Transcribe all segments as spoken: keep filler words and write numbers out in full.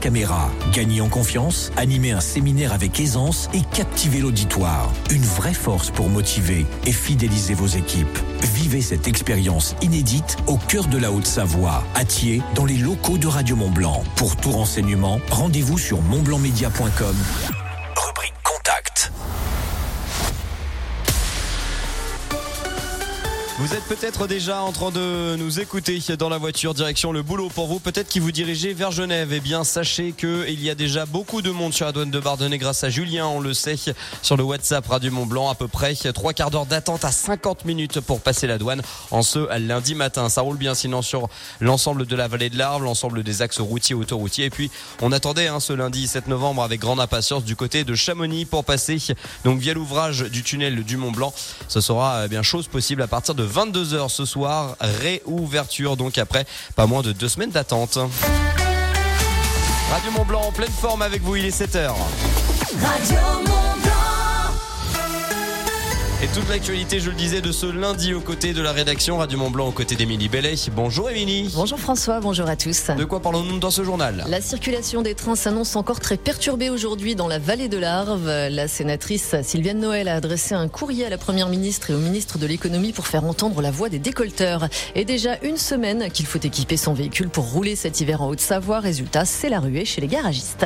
caméra. Gagnez en confiance, animez un séminaire avec aisance et captivez l'auditoire. Une vraie force pour motiver et fidéliser vos équipes. Vivez cette expérience inédite au cœur de la Haute-Savoie, à Thiers, dans les locaux de Radio Mont-Blanc. Pour tout renseignement, rendez-vous sur mont blanc média point com. Rubrique Contact. Vous êtes peut-être déjà en train de nous écouter dans la voiture, direction le boulot pour vous, peut-être qui vous dirigez vers Genève. Eh bien, sachez qu'il y a déjà beaucoup de monde sur la douane de Bardonnay grâce à Julien, on le sait, sur le WhatsApp Radio Mont-Blanc, à peu près trois quarts d'heure d'attente à cinquante minutes pour passer la douane en ce lundi matin. Ça roule bien sinon sur l'ensemble de la vallée de l'Arve, l'ensemble des axes routiers, autoroutiers. Et puis, on attendait hein, ce lundi sept novembre avec grande impatience du côté de Chamonix pour passer donc via l'ouvrage du tunnel du Mont-Blanc. Ce sera eh bien chose possible à partir de vingt-deux heures ce soir, réouverture donc après pas moins de deux semaines d'attente. Radio Mont-Blanc en pleine forme avec vous, il est sept heures. Radio Mont-Blanc. Et toute l'actualité, je le disais, de ce lundi aux côtés de la rédaction Radio Mont-Blanc, aux côtés d'Émilie Bellet. Bonjour Émilie. Bonjour François, bonjour à tous. De quoi parlons-nous dans ce journal ? La circulation des trains s'annonce encore très perturbée aujourd'hui dans la vallée de l'Arve. La sénatrice Sylviane Noël a adressé un courrier à la Première ministre et au ministre de l'Économie pour faire entendre la voix des décolteurs. Et déjà une semaine qu'il faut équiper son véhicule pour rouler cet hiver en Haute-Savoie. Résultat, c'est la ruée chez les garagistes.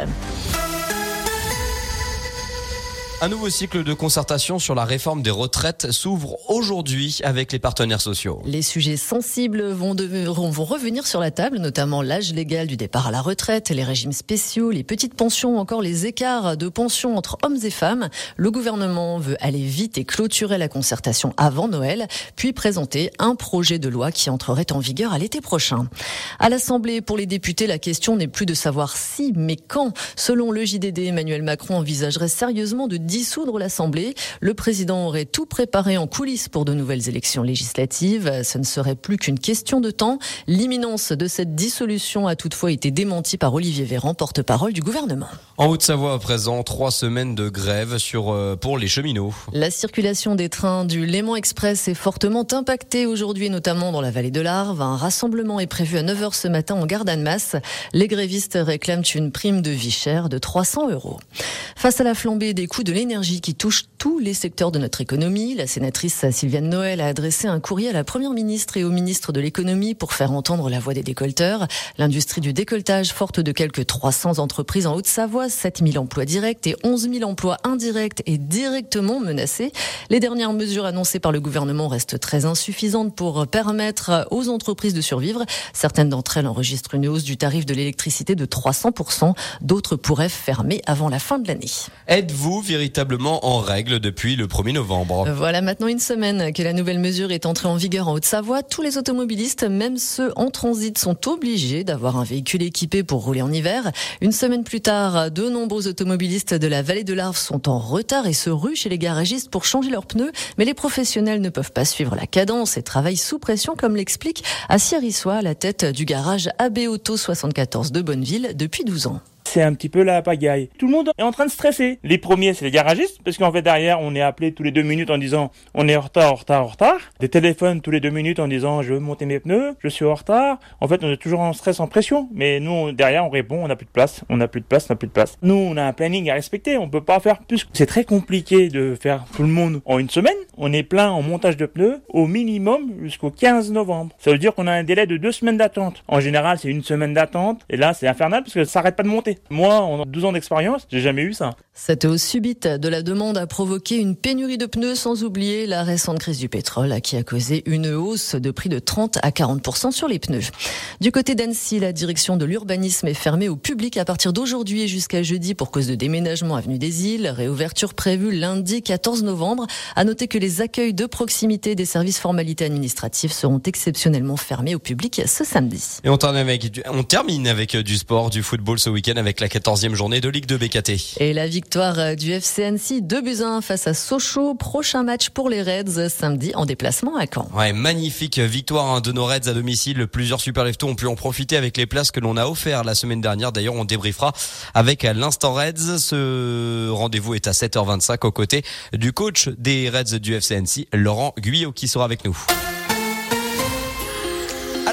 Un nouveau cycle de concertation sur la réforme des retraites s'ouvre aujourd'hui avec les partenaires sociaux. Les sujets sensibles vont, devenir, vont revenir sur la table, notamment l'âge légal du départ à la retraite, les régimes spéciaux, les petites pensions ou encore les écarts de pension entre hommes et femmes. Le gouvernement veut aller vite et clôturer la concertation avant Noël, puis présenter un projet de loi qui entrerait en vigueur à l'été prochain. À l'Assemblée, pour les députés, la question n'est plus de savoir si, mais quand. Selon le J D D, Emmanuel Macron envisagerait sérieusement de dissoudre l'Assemblée. Le président aurait tout préparé en coulisses pour de nouvelles élections législatives. Ce ne serait plus qu'une question de temps. L'imminence de cette dissolution a toutefois été démentie par Olivier Véran, porte-parole du gouvernement. En Haute-Savoie, à présent, trois semaines de grève sur, euh, pour les cheminots. La circulation des trains du Léman Express est fortement impactée aujourd'hui, notamment dans la vallée de l'Arve. Un rassemblement est prévu à neuf heures ce matin en gare d'Annemasse. Les grévistes réclament une prime de vie chère de trois cents euros. Face à la flambée des coûts de l'énergie qui touche tous les secteurs de notre économie, la sénatrice Sylviane Noël a adressé un courrier à la Première ministre et au ministre de l'Économie pour faire entendre la voix des décolteurs. L'industrie du décolletage, forte de quelques trois cents entreprises en Haute-Savoie, sept mille emplois directs et onze mille emplois indirects et directement menacés. Les dernières mesures annoncées par le gouvernement restent très insuffisantes pour permettre aux entreprises de survivre. Certaines d'entre elles enregistrent une hausse du tarif de l'électricité de trois cents pour cent. D'autres pourraient fermer avant la fin de l'année. Êtes-vous véritablement en règle depuis le premier novembre ? Voilà maintenant une semaine que la nouvelle mesure est entrée en vigueur en Haute-Savoie. Tous les automobilistes, même ceux en transit, sont obligés d'avoir un véhicule équipé pour rouler en hiver. Une semaine plus tard, de nombreux automobilistes de la vallée de l'Arve sont en retard et se ruent chez les garagistes pour changer leurs pneus. Mais les professionnels ne peuvent pas suivre la cadence et travaillent sous pression, comme l'explique Assia Rissois, à la tête du garage A B Auto soixante-quatorze de Bonneville depuis douze ans. C'est un petit peu la pagaille. Tout le monde est en train de stresser. Les premiers, c'est les garagistes, parce qu'en fait, derrière, on est appelé tous les deux minutes en disant « on est en retard, en retard, en retard ». Des téléphones tous les deux minutes en disant « je veux monter mes pneus, je suis en retard ». En fait, on est toujours en stress, en pression. Mais nous, derrière, on répond « on n'a plus de place, on n'a plus de place, on n'a plus de place ». Nous, on a un planning à respecter, on peut pas faire plus. C'est très compliqué de faire tout le monde en une semaine. On est plein en montage de pneus, au minimum jusqu'au quinze novembre. Ça veut dire qu'on a un délai de deux semaines d'attente. En général, c'est une semaine d'attente. Et là, c'est infernal parce que ça s'arrête pas de monter. Moi, en douze ans d'expérience, j'ai jamais eu ça. Cette hausse subite de la demande a provoqué une pénurie de pneus, sans oublier la récente crise du pétrole qui a causé une hausse de prix de trente à quarante pour cent sur les pneus. Du côté d'Annecy, la direction de l'urbanisme est fermée au public à partir d'aujourd'hui et jusqu'à jeudi pour cause de déménagement avenue des Îles. Réouverture prévue lundi quatorze novembre. À noter que les accueils de proximité des services formalités administratives seront exceptionnellement fermés au public ce samedi. Et on termine avec du, on termine avec du sport, du football ce week-end avec la quatorzième journée de Ligue deux B K T. Et la victoire du F C Annecy deux buts à un face à Sochaux. Prochain match pour les Reds samedi en déplacement à Caen. Ouais, magnifique victoire hein, de nos Reds à domicile. Plusieurs super leftos ont pu en profiter avec les places que l'on a offertes la semaine dernière. D'ailleurs, on débriefera avec l'Instant Reds. Ce rendez-vous est à sept heures vingt-cinq aux côtés du coach des Reds du F C Annecy, Laurent Guyot, qui sera avec nous. Alors, le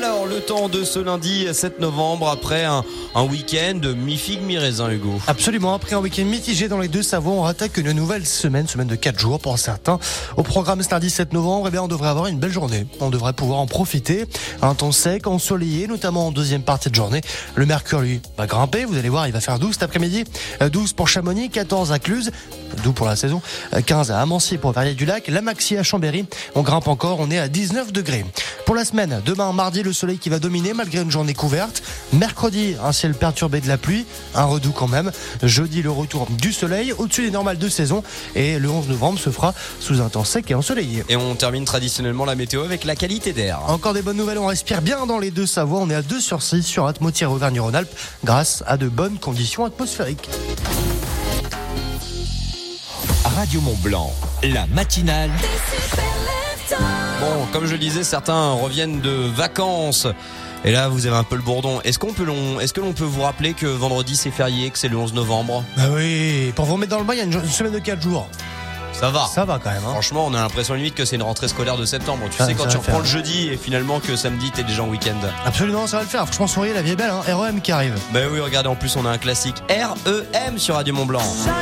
temps de ce lundi sept novembre après un, un week-end mi-figue, mi-raisin, Hugo. Absolument, après un week-end mitigé dans les deux Savoies, on attaque une nouvelle semaine, semaine de quatre jours pour certains. Au programme ce lundi sept novembre, eh bien, on devrait avoir une belle journée. On devrait pouvoir en profiter. Un temps sec, ensoleillé, notamment en deuxième partie de journée. Le mercure, lui, va grimper. Vous allez voir, il va faire douze cet après-midi. douze pour Chamonix, quatorze à Cluse. douze pour la saison. quinze à Amancy pour Verrières-du-Lac. La Maxi à Chambéry. On grimpe encore, on est à dix-neuf degrés. Pour la semaine, demain, mardi, le soleil qui va dominer malgré une journée couverte. Mercredi, un ciel perturbé de la pluie. Un redout quand même. Jeudi, le retour du soleil au-dessus des normales de saison. Et le onze novembre se fera sous un temps sec et ensoleillé. Et on termine traditionnellement la météo avec la qualité d'air. Encore des bonnes nouvelles, on respire bien dans les deux Savoies. On est à deux sur six sur Atmo-Auvergne-Rhône-Alpes grâce à de bonnes conditions atmosphériques. Radio Mont-Blanc, la matinale. Bon, comme je le disais, certains reviennent de vacances. Et là, vous avez un peu le bourdon. Est-ce qu'on peut l'on, est-ce que l'on peut vous rappeler que vendredi c'est férié, que c'est le onze novembre? Bah oui, pour vous remettre dans le bain, il y a une, une semaine de quatre jours. Ça va. Ça va quand même. Hein. Franchement, on a l'impression limite que c'est une rentrée scolaire de septembre. Tu Ah, sais, quand ça tu va reprends faire. le jeudi et finalement que samedi t'es déjà en week-end. Absolument, ça va le faire. Franchement, souriez, la vie est belle. Hein. R E M qui arrive. Ben oui, regardez, en plus on a un classique R E M sur Radio Mont-Blanc.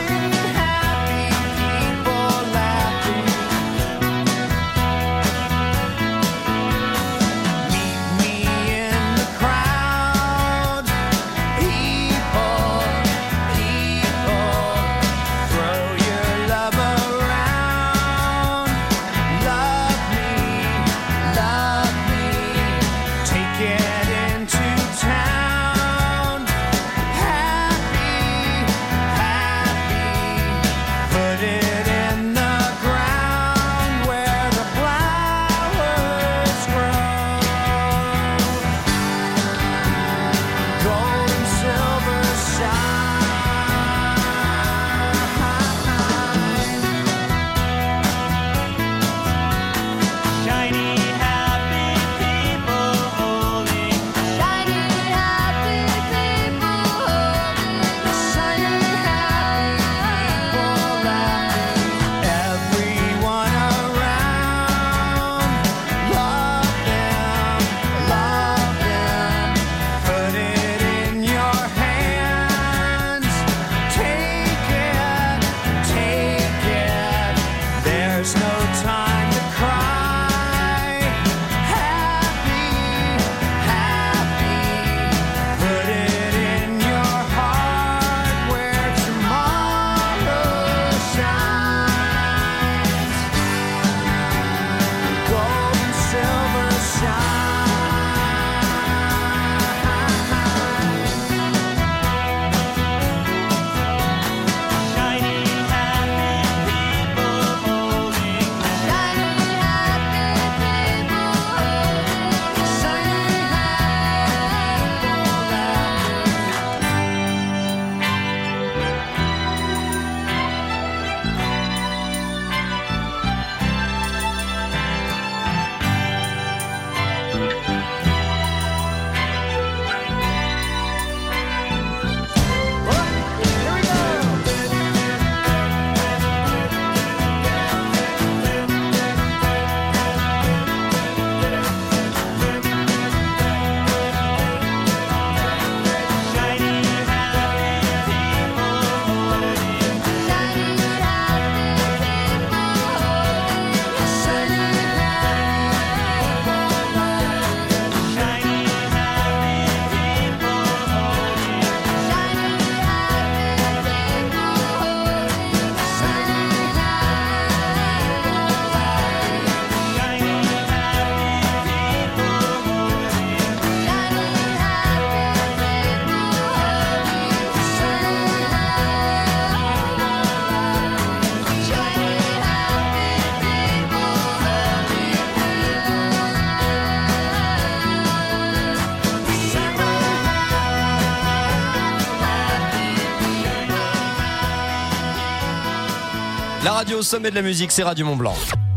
La radio au sommet de la musique, c'est Radio Mont-Blanc.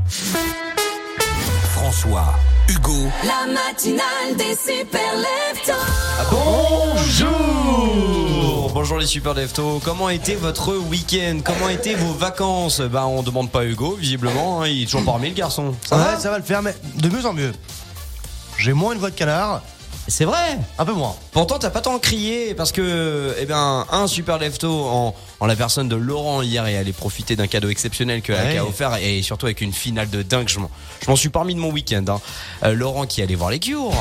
François, Hugo, La matinale des super leftos. Bonjour. Bonjour les super leftos. Comment était votre week-end? Comment étaient vos vacances? Bah on demande pas à Hugo, visiblement, hein, il est toujours parmi le garçon. Ça ouais, va ça va le faire, mais de mieux en mieux. J'ai moins une voix de canard C'est vrai. Un peu moins. Pourtant, t'as pas tant crié parce que, eh ben, un super lefto en, en la personne de Laurent hier est allé profiter d'un cadeau exceptionnel que Ouais. qu'a offert et surtout avec une finale de dingue. Je m'en, je m'en suis pas remis de mon week-end. Hein. Euh, Laurent qui allait voir les Cure.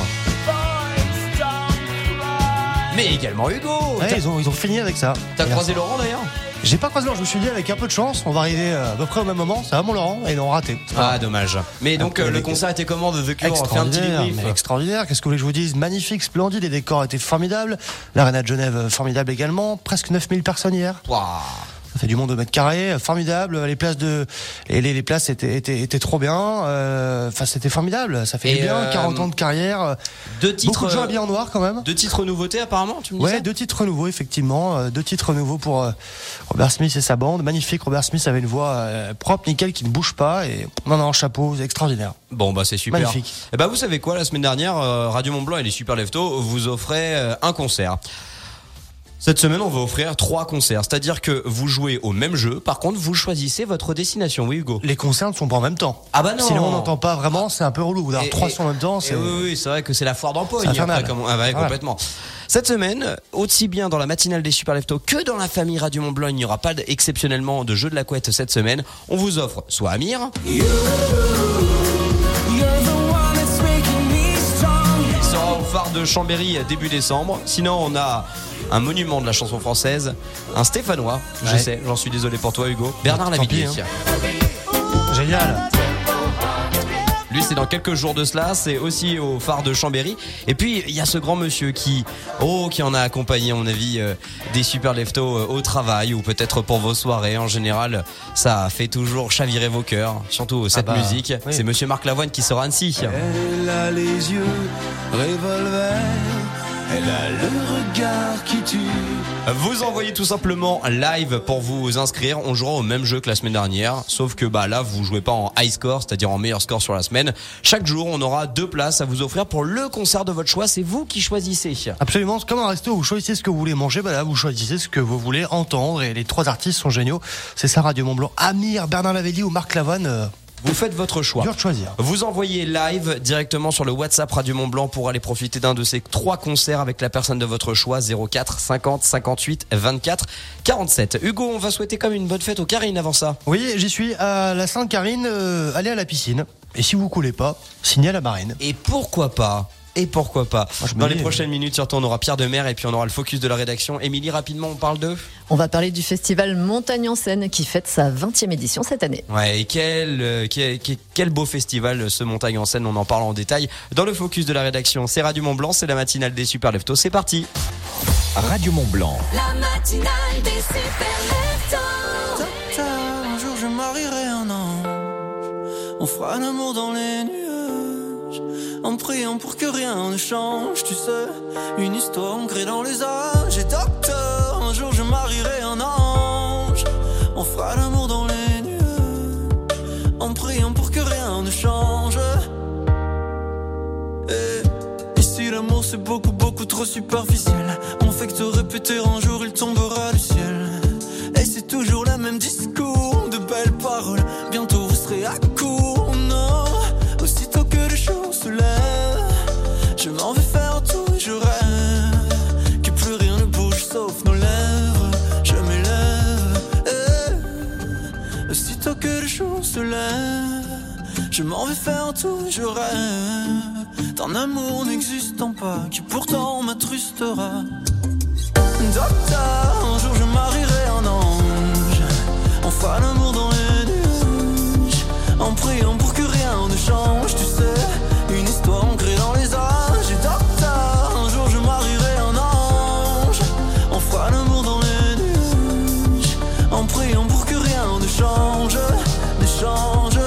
Mais également Hugo. Ouais, T'as, ils ont, ils ont fini avec ça. t'as Et croisé Laurent d'ailleurs? J'ai pas croisé Laurent, je me suis dit avec un peu de chance, on va arriver euh, à peu près au même moment. Ça va mon Laurent? Et ils l'ont raté. Ah, dommage. Mais donc, peu euh, le avec- concert était comment de The Cure? Fait un petit Extraordinaire, débrief. mais extraordinaire. Qu'est-ce que vous voulez que je vous dise? Magnifique, splendide, les décors étaient formidables. L'Arena de Genève, euh, formidable également. Presque neuf mille personnes hier. Ouah. Ça fait du monde au mètre carré, euh, formidable. Les places de, et les, les places étaient, étaient, étaient trop bien. Euh, Enfin, c'était formidable. Ça fait Et du bien. euh, quarante ans de carrière. euh, Deux titres. Beaucoup de gens habillés en noir quand même. Deux titres nouveautés apparemment, tu me Ouais, disais? deux titres nouveaux effectivement, euh, deux titres nouveaux pour euh, Robert Smith et sa bande. Magnifique, Robert Smith avait une voix euh, propre, nickel, qui ne bouge pas et non non, chapeau, c'est extraordinaire. Bon bah c'est super. Magnifique. Et bah vous savez quoi, la semaine dernière, euh, Radio Mont Blanc et les Super Leftos vous offraient euh, un concert. Cette semaine, on va offrir trois concerts, c'est-à-dire que vous jouez au même jeu. Par contre, vous choisissez votre destination. Oui, Hugo. Les concerts ne sont pas en même temps. Ah bah non. Sinon on n'entend pas vraiment, c'est un peu relou. D'avoir Et- trois et- sons en même temps, Et c'est oui, oui, c'est vrai que c'est la foire d'empoigne. C'est infernal. après, comme on- Ah ouais, Voilà. complètement. Cette semaine, aussi bien dans la matinale des Super Leftos que dans la famille Radio Mont Blanc, il n'y aura pas d- exceptionnellement de jeu de la couette cette semaine. On vous offre soit Amir. Il sera au phare de Chambéry début décembre. Sinon, on a un monument de la chanson française, un Stéphanois. Je Ouais. sais, j'en suis désolé pour toi, Hugo. Bernard Tant Lavilliers. pis, génial. Lui, c'est dans quelques jours de cela. C'est aussi au phare de Chambéry. Et puis, il y a ce grand monsieur qui, oh, qui en a accompagné, à mon avis, euh, des super leftos euh, au travail ou peut-être pour vos soirées. En général, ça fait toujours chavirer vos cœurs. Surtout cette bah, musique. oui. C'est monsieur Marc Lavoine qui sera à Annecy. Elle a les yeux revolver, elle a le regard qui tue. Vous envoyez tout simplement live pour vous inscrire. On jouera au même jeu que la semaine dernière, sauf que bah là vous jouez pas en high score, c'est-à-dire en meilleur score sur la semaine. Chaque jour, on aura deux places à vous offrir pour le concert de votre choix. C'est vous qui choisissez. Absolument, c'est comme un resto où vous choisissez ce que vous voulez manger, bah là vous choisissez ce que vous voulez entendre et les trois artistes sont géniaux. C'est ça Radio Mont Blanc, Amir, Bernard Lavilliers ou Marc Lavoine, euh, Vous faites votre choix. dur de choisir. Vous envoyez live directement sur le WhatsApp Radio Mont Blanc pour aller profiter d'un de ces trois concerts avec la personne de votre choix. Zéro quatre cinquante cinquante-huit vingt-quatre quarante-sept. Hugo, on va souhaiter comme une bonne fête aux Karine avant ça. Oui, j'y suis à la Sainte-Carine, euh, allez à la piscine. Et si vous coulez pas, signez à la marine. Et pourquoi pas Et pourquoi pas Moi, je me Dans dis, les prochaines minutes, surtout, on aura Pierre Demer et puis on aura le focus de la rédaction. Émilie, rapidement, on parle d'eux. On va parler du festival Montagne en Seine qui fête sa vingtième édition cette année. Ouais, et quel, euh, quel, quel- quel beau festival, ce Montagne en Seine, on en parle en détail dans le focus de la rédaction. C'est Radio Mont Blanc, c'est la matinale des Super Leftos, c'est parti. Radio Mont Blanc. La matinale des super leftos. Un jour je marierai un ange, on fera l'amour dans les nuages, en priant pour que rien ne change, tu sais, une histoire ancrée dans les âges. Et docteur, un jour je marierai un ange, on fera l'amour dans les nuages, en priant pour que rien ne change. Et ici l'amour c'est beaucoup beaucoup trop superficiel, on fait que te répéter un jour il tombera du ciel. Et c'est toujours le même discours, de belles paroles, bientôt vous serez à court. Non, aussitôt que le jour se lève, je m'en vais faire tout et je rêve que plus rien ne bouge sauf nos lèvres. Je m'élève, eh. Aussitôt que le jour se lève, je m'en vais faire tout et je rêve d'un amour n'existant pas qui pourtant m'attrustera. Docteur, un jour je marierai un ange, on fera l'amour dans les nuages, en priant pour que rien ne change, tu sais, une histoire ancrée dans les âges. Et docteur, un jour je marierai un ange, on fera l'amour dans les nuages, en priant pour que rien ne change, ne change.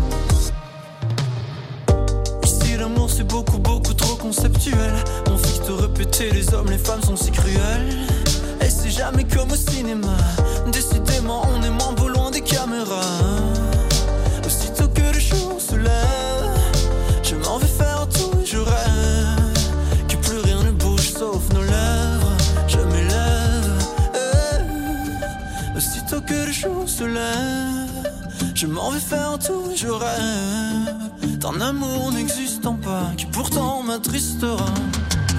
Ici l'amour c'est beaucoup beaucoup trop conceptuel, on fixe de répéter les hommes, les femmes sont si cruels. Et c'est jamais comme au cinéma, décidément on est moins beau loin des caméras. Aussitôt que le jour se lève, je m'en vais faire tout et je rêve que plus rien ne bouge sauf nos lèvres. Je m'élève, eh. Aussitôt que le jour se lève, je m'en vais faire tout et je rêve d'un amour n'existant pas qui pourtant m'attristera.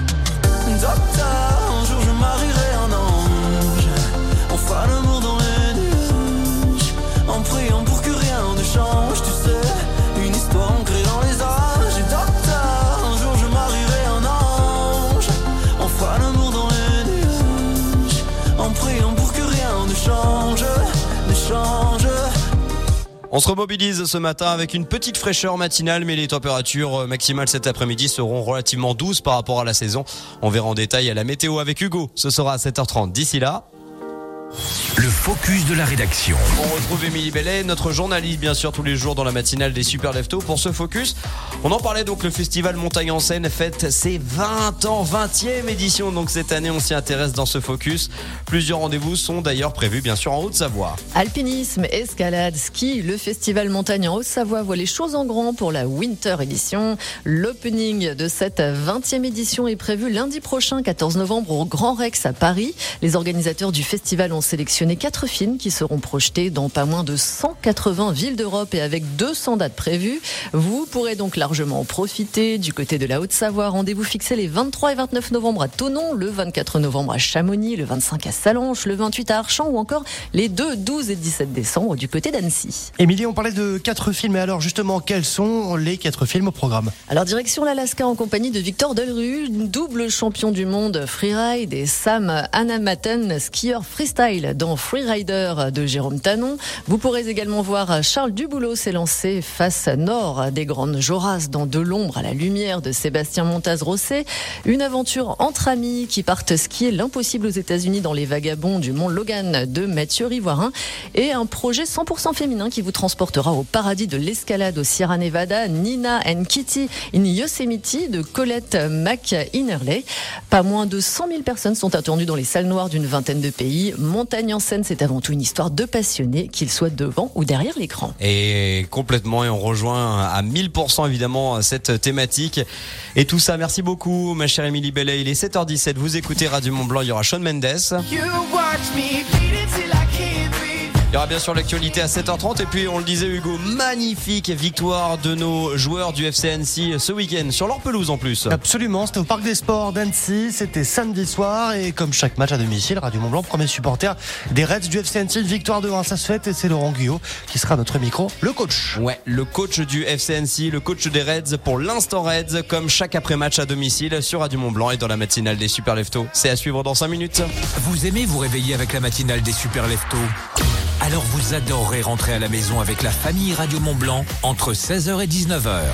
docteur, un jour je marierai un ange. On fera l'amour dans les nuages, en priant pour que rien ne change. Tu sais, une histoire ancrée dans les âges. Et docteur, un jour je marierai un ange. On fera l'amour dans les nuages, en priant pour que rien ne change, ne change. On se remobilise ce matin avec une petite fraîcheur matinale, mais les températures maximales cet après-midi seront relativement douces par rapport à la saison. On verra en détail à la météo avec Hugo. Ce sera à sept heures trente. D'ici là, le focus de la rédaction. on retrouve Émilie Bellet, notre journaliste bien sûr tous les jours dans la matinale des Super Leftos pour ce focus. On en parlait donc, le festival Montagne en Seine fête ses vingt ans, vingtième édition. Donc cette année on s'y intéresse dans ce focus. Plusieurs rendez-vous sont d'ailleurs prévus bien sûr en Haute-Savoie. Alpinisme, escalade, ski, le festival Montagne en Haute-Savoie voit les choses en grand pour la Winter Edition. L'opening de cette vingtième édition est prévu lundi prochain, quatorze novembre, au Grand Rex à Paris. Les organisateurs du festival ont sélectionné quatre films qui seront projetés dans pas moins de cent quatre-vingts villes d'Europe et avec deux cents dates prévues. Vous pourrez donc largement en profiter. Du côté de la Haute-Savoie, rendez-vous fixé les vingt-trois et vingt-neuf novembre à Thonon, le vingt-quatre novembre à Chamonix, le vingt-cinq à Sallanches, le vingt-huit à Archamps ou encore les deux, douze et dix-sept décembre du côté d'Annecy. Émilie, on parlait de quatre films, et alors justement, quels sont les quatre films au programme? Alors direction l'Alaska en compagnie de Victor Delru, double champion du monde freeride, et Sam Anamaten, skieur freestyle dans Freerider de Jérôme Tanon. Vous pourrez également voir Charles Duboulot s'élancer face nord des Grandes Joras dans De l'ombre à la lumière de Sébastien Montaz-Rosset. Une aventure entre amis qui partent skier l'impossible aux États-Unis dans les vagabonds du Mont Logan de Mathieu Rivoirin, et un projet cent pour cent féminin qui vous transportera au paradis de l'escalade au Sierra Nevada, Nina and Kitty in Yosemite de Colette McInnerley. Pas moins de cent mille personnes sont attendues dans les salles noires d'une vingtaine de pays. Montagne en Seine, c'est avant tout une histoire de passionnés, qu'ils soient devant ou derrière l'écran. Et complètement, et on rejoint à mille pour cent évidemment cette thématique. Et tout ça, merci beaucoup ma chère Émilie Bellet. Il est sept heures dix-sept, vous écoutez Radio Mont Blanc, il y aura Shawn Mendes. Il y aura bien sûr l'actualité à sept heures trente, et puis on le disait Hugo, magnifique victoire de nos joueurs du F C Annecy ce week-end, sur leur pelouse en plus. Absolument, c'était au Parc des Sports d'Annecy, c'était samedi soir, et comme chaque match à domicile, Radio Mont Blanc, premier supporter des Reds du F C Annecy, victoire de un, ça se fait, et c'est Laurent Guyot qui sera notre micro, le coach. Ouais, le coach du F C Annecy, le coach des Reds pour l'instant Reds, comme chaque après-match à domicile sur Radio Mont Blanc et dans la matinale des Super Leftos. C'est à suivre dans cinq minutes. Vous aimez vous réveiller avec la matinale des Super Leftos? Alors vous adorerez rentrer à la maison avec la famille Radio Mont Blanc entre seize heures et dix-neuf heures.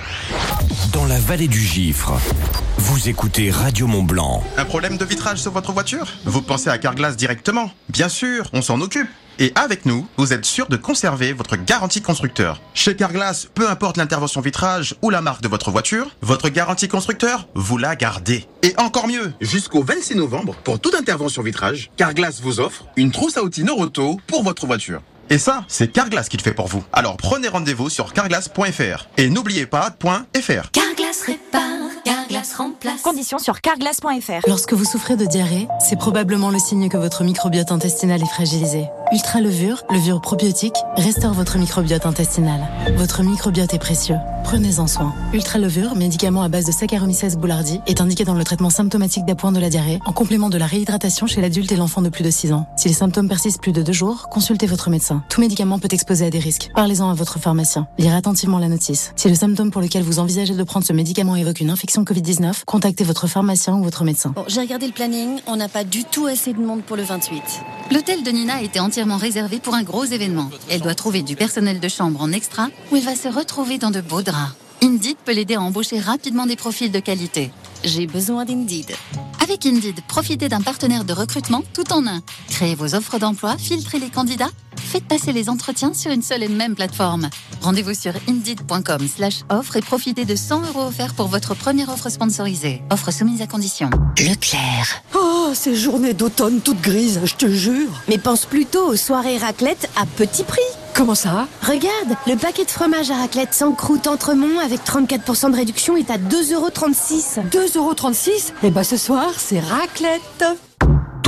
Dans la vallée du Gifre, vous écoutez Radio Mont Blanc. Un problème de vitrage sur votre voiture? Vous pensez à Carglass directement? Bien sûr, on s'en occupe. Et avec nous, vous êtes sûr de conserver votre garantie constructeur. Chez Carglass, peu importe l'intervention vitrage ou la marque de votre voiture, votre garantie constructeur, vous la gardez. Et encore mieux, jusqu'au vingt-six novembre, pour toute intervention vitrage, Carglass vous offre une trousse à outils Noroto pour votre voiture. Et ça, c'est Carglass qui le fait pour vous. Alors prenez rendez-vous sur carglass point f r. Et n'oubliez pas .fr. Carglass répare, Carglass remplace. Conditions sur carglass point f r. Lorsque vous souffrez de diarrhée, c'est probablement le signe que votre microbiote intestinal est fragilisé. Ultra Levure, levure probiotique, restaure votre microbiote intestinal. Votre microbiote est précieux. Prenez-en soin. Ultra Levure, médicament à base de Saccharomyces boulardii, est indiqué dans le traitement symptomatique d'appoint de la diarrhée, en complément de la réhydratation chez l'adulte et l'enfant de plus de six ans. Si les symptômes persistent plus de deux jours, consultez votre médecin. Tout médicament peut exposer à des risques. Parlez-en à votre pharmacien. Lire attentivement la notice. Si le symptôme pour lequel vous envisagez de prendre ce médicament évoque une infection covid dix-neuf, contactez votre pharmacien ou votre médecin. Bon, j'ai regardé le planning, on n'a pas du tout assez de monde pour le vingt-huit. L'hôtel de Nina était entièrement réservé pour un gros événement. Elle doit trouver du personnel de chambre en extra où elle va se retrouver dans de beaux draps. Indeed peut l'aider à embaucher rapidement des profils de qualité. J'ai besoin d'Indeed. Avec Indeed, profitez d'un partenaire de recrutement tout en un. Créez vos offres d'emploi, filtrez les candidats, faites passer les entretiens sur une seule et même plateforme. Rendez-vous sur indeed point com slash offre et profitez de cent euros offerts pour votre première offre sponsorisée. Offre soumise à condition. Leclerc. Oh, ces journées d'automne toutes grises, je te jure. Mais pense plutôt aux soirées raclette à petit prix. Comment ça? Regarde, le paquet de fromage à raclette sans croûte Entremont avec trente-quatre pour cent de réduction est à deux euros trente-six. deux euros trente-six? Eh ben ce soir, c'est raclette.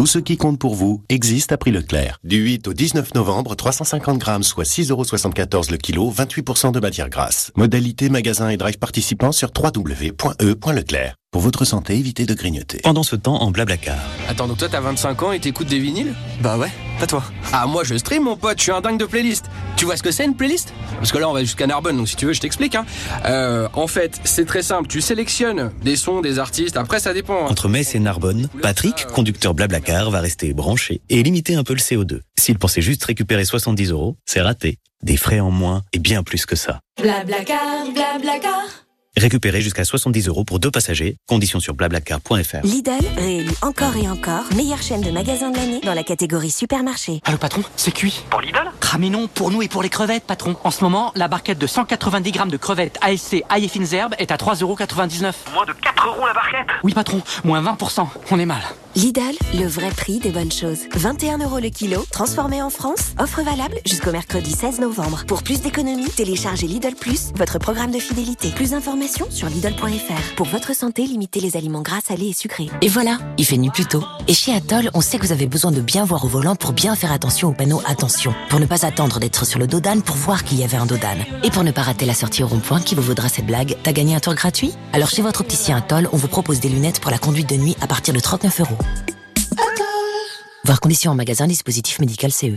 Tout ce qui compte pour vous existe à prix Leclerc. Du huit au dix-neuf novembre, trois cent cinquante grammes, soit six euros soixante-quatorze le kilo, vingt-huit pour cent de matière grasse. Modalité magasin et drive participants sur w w w point e point leclerc. Pour votre santé, évitez de grignoter. Pendant ce temps, en Blablacar. Attends, donc toi t'as vingt-cinq ans et t'écoutes des vinyles ? Bah ouais, pas toi. Ah, moi je stream mon pote, je suis un dingue de playlist. Tu vois ce que c'est une playlist ? Parce que là on va jusqu'à Narbonne, donc si tu veux je t'explique. Hein. Euh, en fait, c'est très simple, tu sélectionnes des sons, des artistes, après ça dépend. Hein. Entre Metz et Narbonne, Patrick, conducteur Blablacar, va rester branché et limiter un peu le C O deux. S'il pensait juste récupérer soixante-dix euros, c'est raté. Des frais en moins et bien plus que ça. Blablacar, Blablacar. Récupérez jusqu'à soixante-dix euros pour deux passagers. Conditions sur blablacar point f r. Lidl, réélu encore et encore, meilleure chaîne de magasins de l'année dans la catégorie supermarché. Allô patron, c'est cuit. Pour Lidl ? Ah mais non, pour nous et pour les crevettes patron. En ce moment, la barquette de cent quatre-vingt-dix grammes de crevettes A S C ail et fines herbes est à trois euros quatre-vingt-dix-neuf. Moins de quatre euros la barquette ? Oui patron, moins vingt pour cent, on est mal. Lidl, le vrai prix des bonnes choses. vingt et un euros le kilo, transformé en France. Offre valable jusqu'au mercredi seize novembre. Pour plus d'économies, téléchargez Lidl Plus, votre programme de fidélité. Plus d'informations sur Lidl point f r. Pour votre santé, limitez les aliments gras, salés et sucrés. Et voilà, il fait nuit plus tôt. Et chez Atoll, on sait que vous avez besoin de bien voir au volant pour bien faire attention au panneau attention. Pour ne pas attendre d'être sur le dos d'âne pour voir qu'il y avait un dos d'âne. Et pour ne pas rater la sortie au rond-point qui vous vaudra cette blague, t'as gagné un tour gratuit ? Alors chez votre opticien Atoll, on vous propose des lunettes pour la conduite de nuit à partir de trente-neuf euros. Voir conditions en magasin, dispositif médical C E.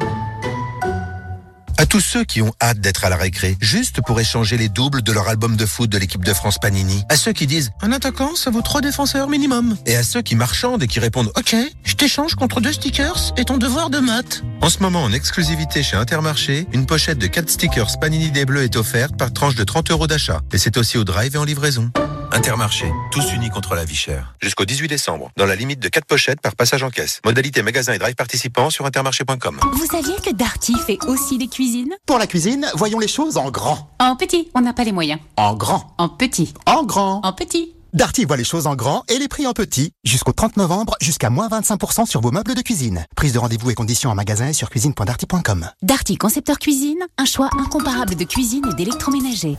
À tous ceux qui ont hâte d'être à la récré, juste pour échanger les doubles de leur album de foot de l'équipe de France Panini. À ceux qui disent « Un attaquant, ça vaut trois défenseurs minimum ». Et à ceux qui marchandent et qui répondent « Ok, je t'échange contre deux stickers et ton devoir de maths ». En ce moment, en exclusivité chez Intermarché, une pochette de quatre stickers Panini des Bleus est offerte par tranche de trente euros d'achat. Et c'est aussi au drive et en livraison. Intermarché, tous unis contre la vie chère. Jusqu'au dix-huit décembre, dans la limite de quatre pochettes par passage en caisse. Modalité magasin et drive participants sur intermarché point com. Vous saviez que Darty fait aussi des cuisines ? Pour la cuisine, voyons les choses en grand. En petit, on n'a pas les moyens. En grand. En petit. En grand. En petit. Darty voit les choses en grand et les prix en petit. Jusqu'au trente novembre, jusqu'à moins vingt-cinq pour cent sur vos meubles de cuisine. Prise de rendez-vous et conditions en magasin et sur cuisine point darty point com. Darty, concepteur cuisine, un choix incomparable de cuisine et d'électroménager.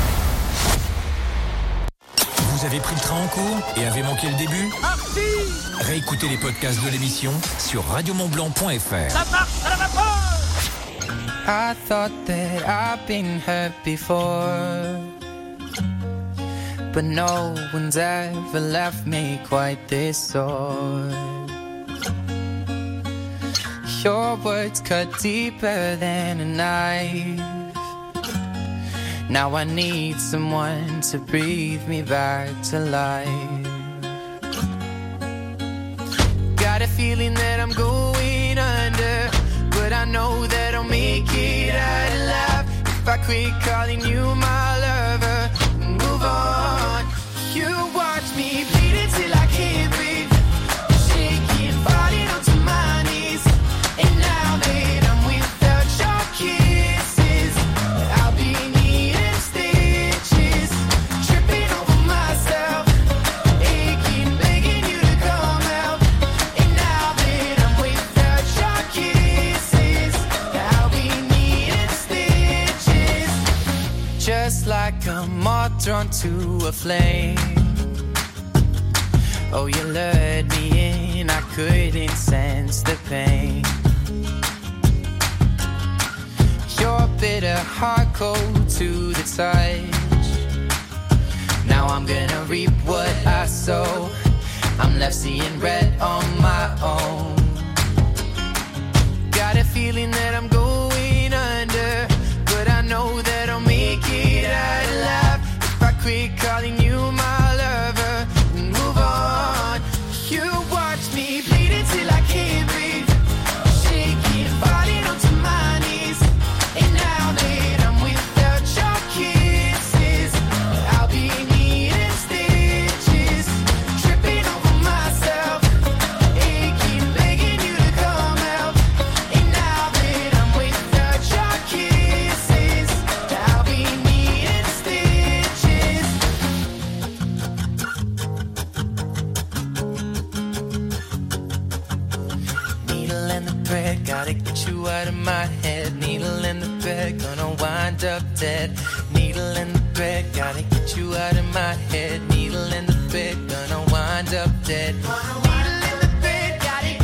Vous avez pris le train en cours et avez manqué le début ? Parti ! Réécoutez les podcasts de l'émission sur radio mont blanc point f r. Ça marche à la vapeur! I thought that I've been hurt before, but no one's ever left me quite this sore. Your words cut deeper than a knife. Now I need someone to breathe me back to life. Got a feeling that I'm going under, but I know that I'll make it out alive if I quit calling you my lover and move on. You watch me bleed until I can't breathe, shaking, falling onto my knees. And now that I'm without your kisses, I'll be needing stitches, tripping over myself, aching, begging you to come out. And now that I'm without your kisses, I'll be needing stitches, just like a moth drawn to a flame. Oh, you lured me in, I couldn't sense the pain. Your bitter heart cold to the touch. Now I'm gonna reap what I sow. I'm left seeing red on my own. Got a feeling that I'm going under, but I know that I'll make it out alive if I quit calling you my lover and move on. You watch me bleed until I can't breathe, shaking, falling onto my knees. And now that I'm without your kisses, I'll be needing stitches, tripping over myself, aching, begging you to come out. And now that I'm without your kisses, I'll be needing stitches. Needle and the thread, gotta get you out of my head. Needle and the thread, gonna wind up dead. Needle and the thread, gotta get you out of my head. Needle and the thread, gonna wind up dead. Needle and the thread, gotta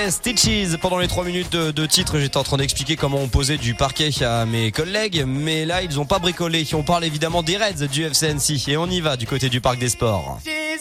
C'était Stitches pendant les trois minutes de, de titre. J'étais en train d'expliquer comment on posait du parquet à mes collègues, mais là ils ont pas bricolé. On parle évidemment des Reds du F C Annecy et on y va du côté du Parc des Sports.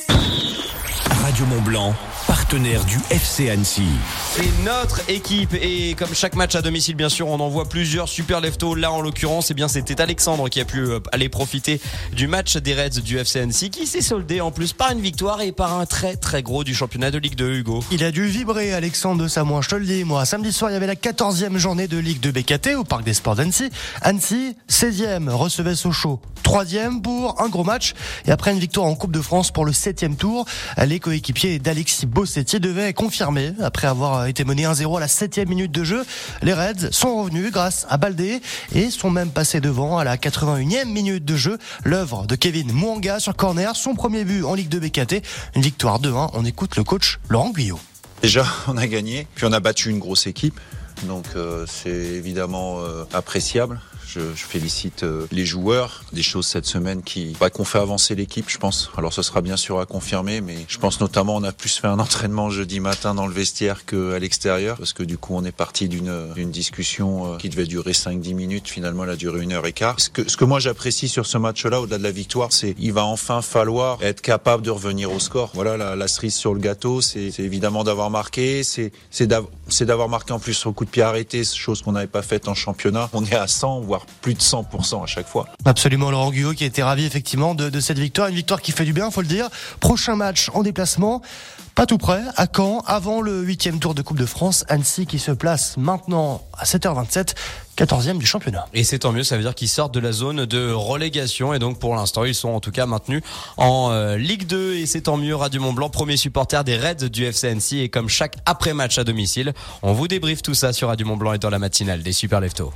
Radio Mont-Blanc, partenaire du F C Annecy. C'est notre équipe et comme chaque match à domicile, bien sûr, on envoie plusieurs super leftos. Là, en l'occurrence, eh bien, c'était Alexandre qui a pu aller profiter du match des Reds du F C Annecy qui s'est soldé en plus par une victoire et par un très très gros du championnat de Ligue deux, Hugo. Il a dû vibrer, Alexandre de Samoin, je te le dis, moi. Samedi soir, il y avait la quatorzième journée de Ligue deux B K T au Parc des Sports d'Annecy. Annecy, seizième, recevait Sochaux. Troisième pour un gros match. Et après une victoire en Coupe de France pour le septième tour, les coéquipiers d'Alexis Bossetti devaient confirmer. Après avoir été menés un zéro à la septième minute de jeu, les Reds sont revenus grâce à Baldé et sont même passés devant à la quatre-vingt-unième minute de jeu. L'œuvre de Kevin Mouanga sur corner, son premier but en Ligue deux B K T. Une victoire deux un. On écoute le coach Laurent Guyot. Déjà, on a gagné, puis on a battu une grosse équipe. Donc euh, c'est évidemment euh, appréciable. Je, je félicite euh, les joueurs. Des choses cette semaine qui bah, qu'on fait avancer l'équipe, je pense. Alors ce sera bien sûr à confirmer, mais je pense notamment on a plus fait un entraînement jeudi matin dans le vestiaire qu'à l'extérieur, parce que du coup on est parti d'une, d'une discussion euh, qui devait durer cinq dix minutes. Finalement elle a duré une heure et quart. Ce que, ce que moi j'apprécie sur ce match-là, au-delà de la victoire, c'est il va enfin falloir être capable de revenir au score. Voilà, la, la cerise sur le gâteau, c'est, c'est évidemment d'avoir marqué, c'est, c'est, d'avoir, c'est d'avoir marqué en plus sur le coup de pied arrêté, chose qu'on n'avait pas faite en championnat. On est à cent, voire plus de cent pour cent à chaque fois. Absolument, Laurent Guyot qui a été ravi effectivement de, de cette victoire, une victoire qui fait du bien, faut le dire. Prochain match en déplacement, pas tout près, à Caen, avant le huitième tour de Coupe de France. Annecy qui se place maintenant à sept heures vingt-sept, quatorzième du championnat. Et c'est tant mieux, ça veut dire qu'ils sortent de la zone de relégation et donc pour l'instant ils sont en tout cas maintenus en euh, Ligue deux et c'est tant mieux. Radio Mont-Blanc, premier supporter des Reds du F C Annecy et comme chaque après-match à domicile, on vous débriefe tout ça sur Radio Mont-Blanc et dans la matinale des Super Leftos.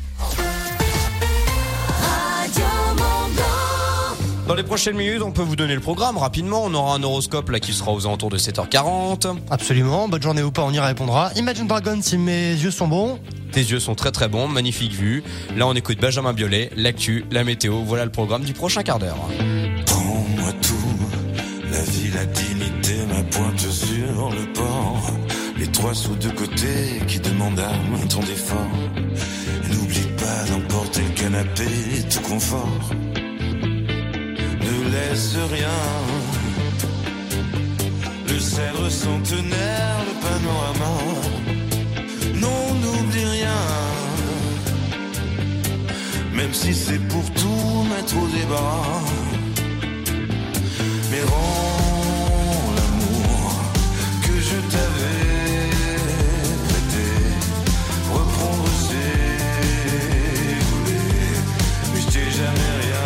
Dans les prochaines minutes, on peut vous donner le programme rapidement. On aura un horoscope là qui sera aux alentours de sept heures quarante. Absolument, bonne journée ou pas, on y répondra. Imagine Dragons, si mes yeux sont bons. Tes yeux sont très très bons, magnifique vue. Là, on écoute Benjamin Biolay, l'actu, la météo. Voilà le programme du prochain quart d'heure. Prends-moi tout, la vie, la dignité, ma pointe sur le port. Les trois sous de côté qui demandent un temps d'effort. N'oublie pas d'emporter le canapé, tout confort. Ne laisse rien. Le cèdre centenaire, le panorama. Non, n'oublie rien. Même si c'est pour tout mettre au débat. Mais rends l'amour que je t'avais prêté. Reprendre ses volets. Mais je t'ai jamais rien.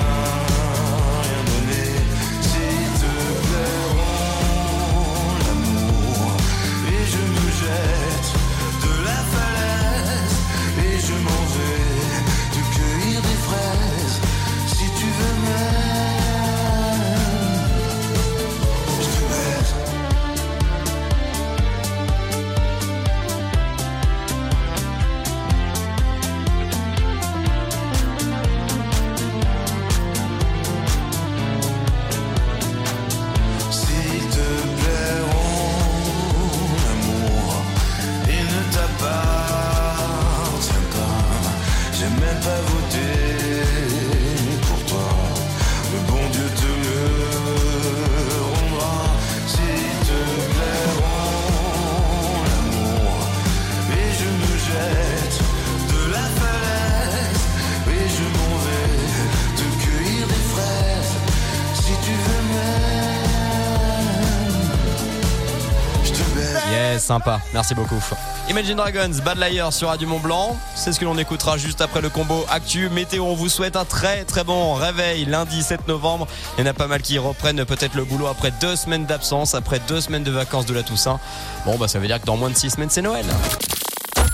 Sympa, merci beaucoup. Imagine Dragons, Bad Liar sur Radio Mont-Blanc. C'est ce que l'on écoutera juste après le combo Actu Météo. On vous souhaite un très très bon réveil lundi sept novembre. Il y en a pas mal qui reprennent peut-être le boulot après deux semaines d'absence, après deux semaines de vacances de la Toussaint. Bon bah ça veut dire que dans moins de six semaines c'est Noël.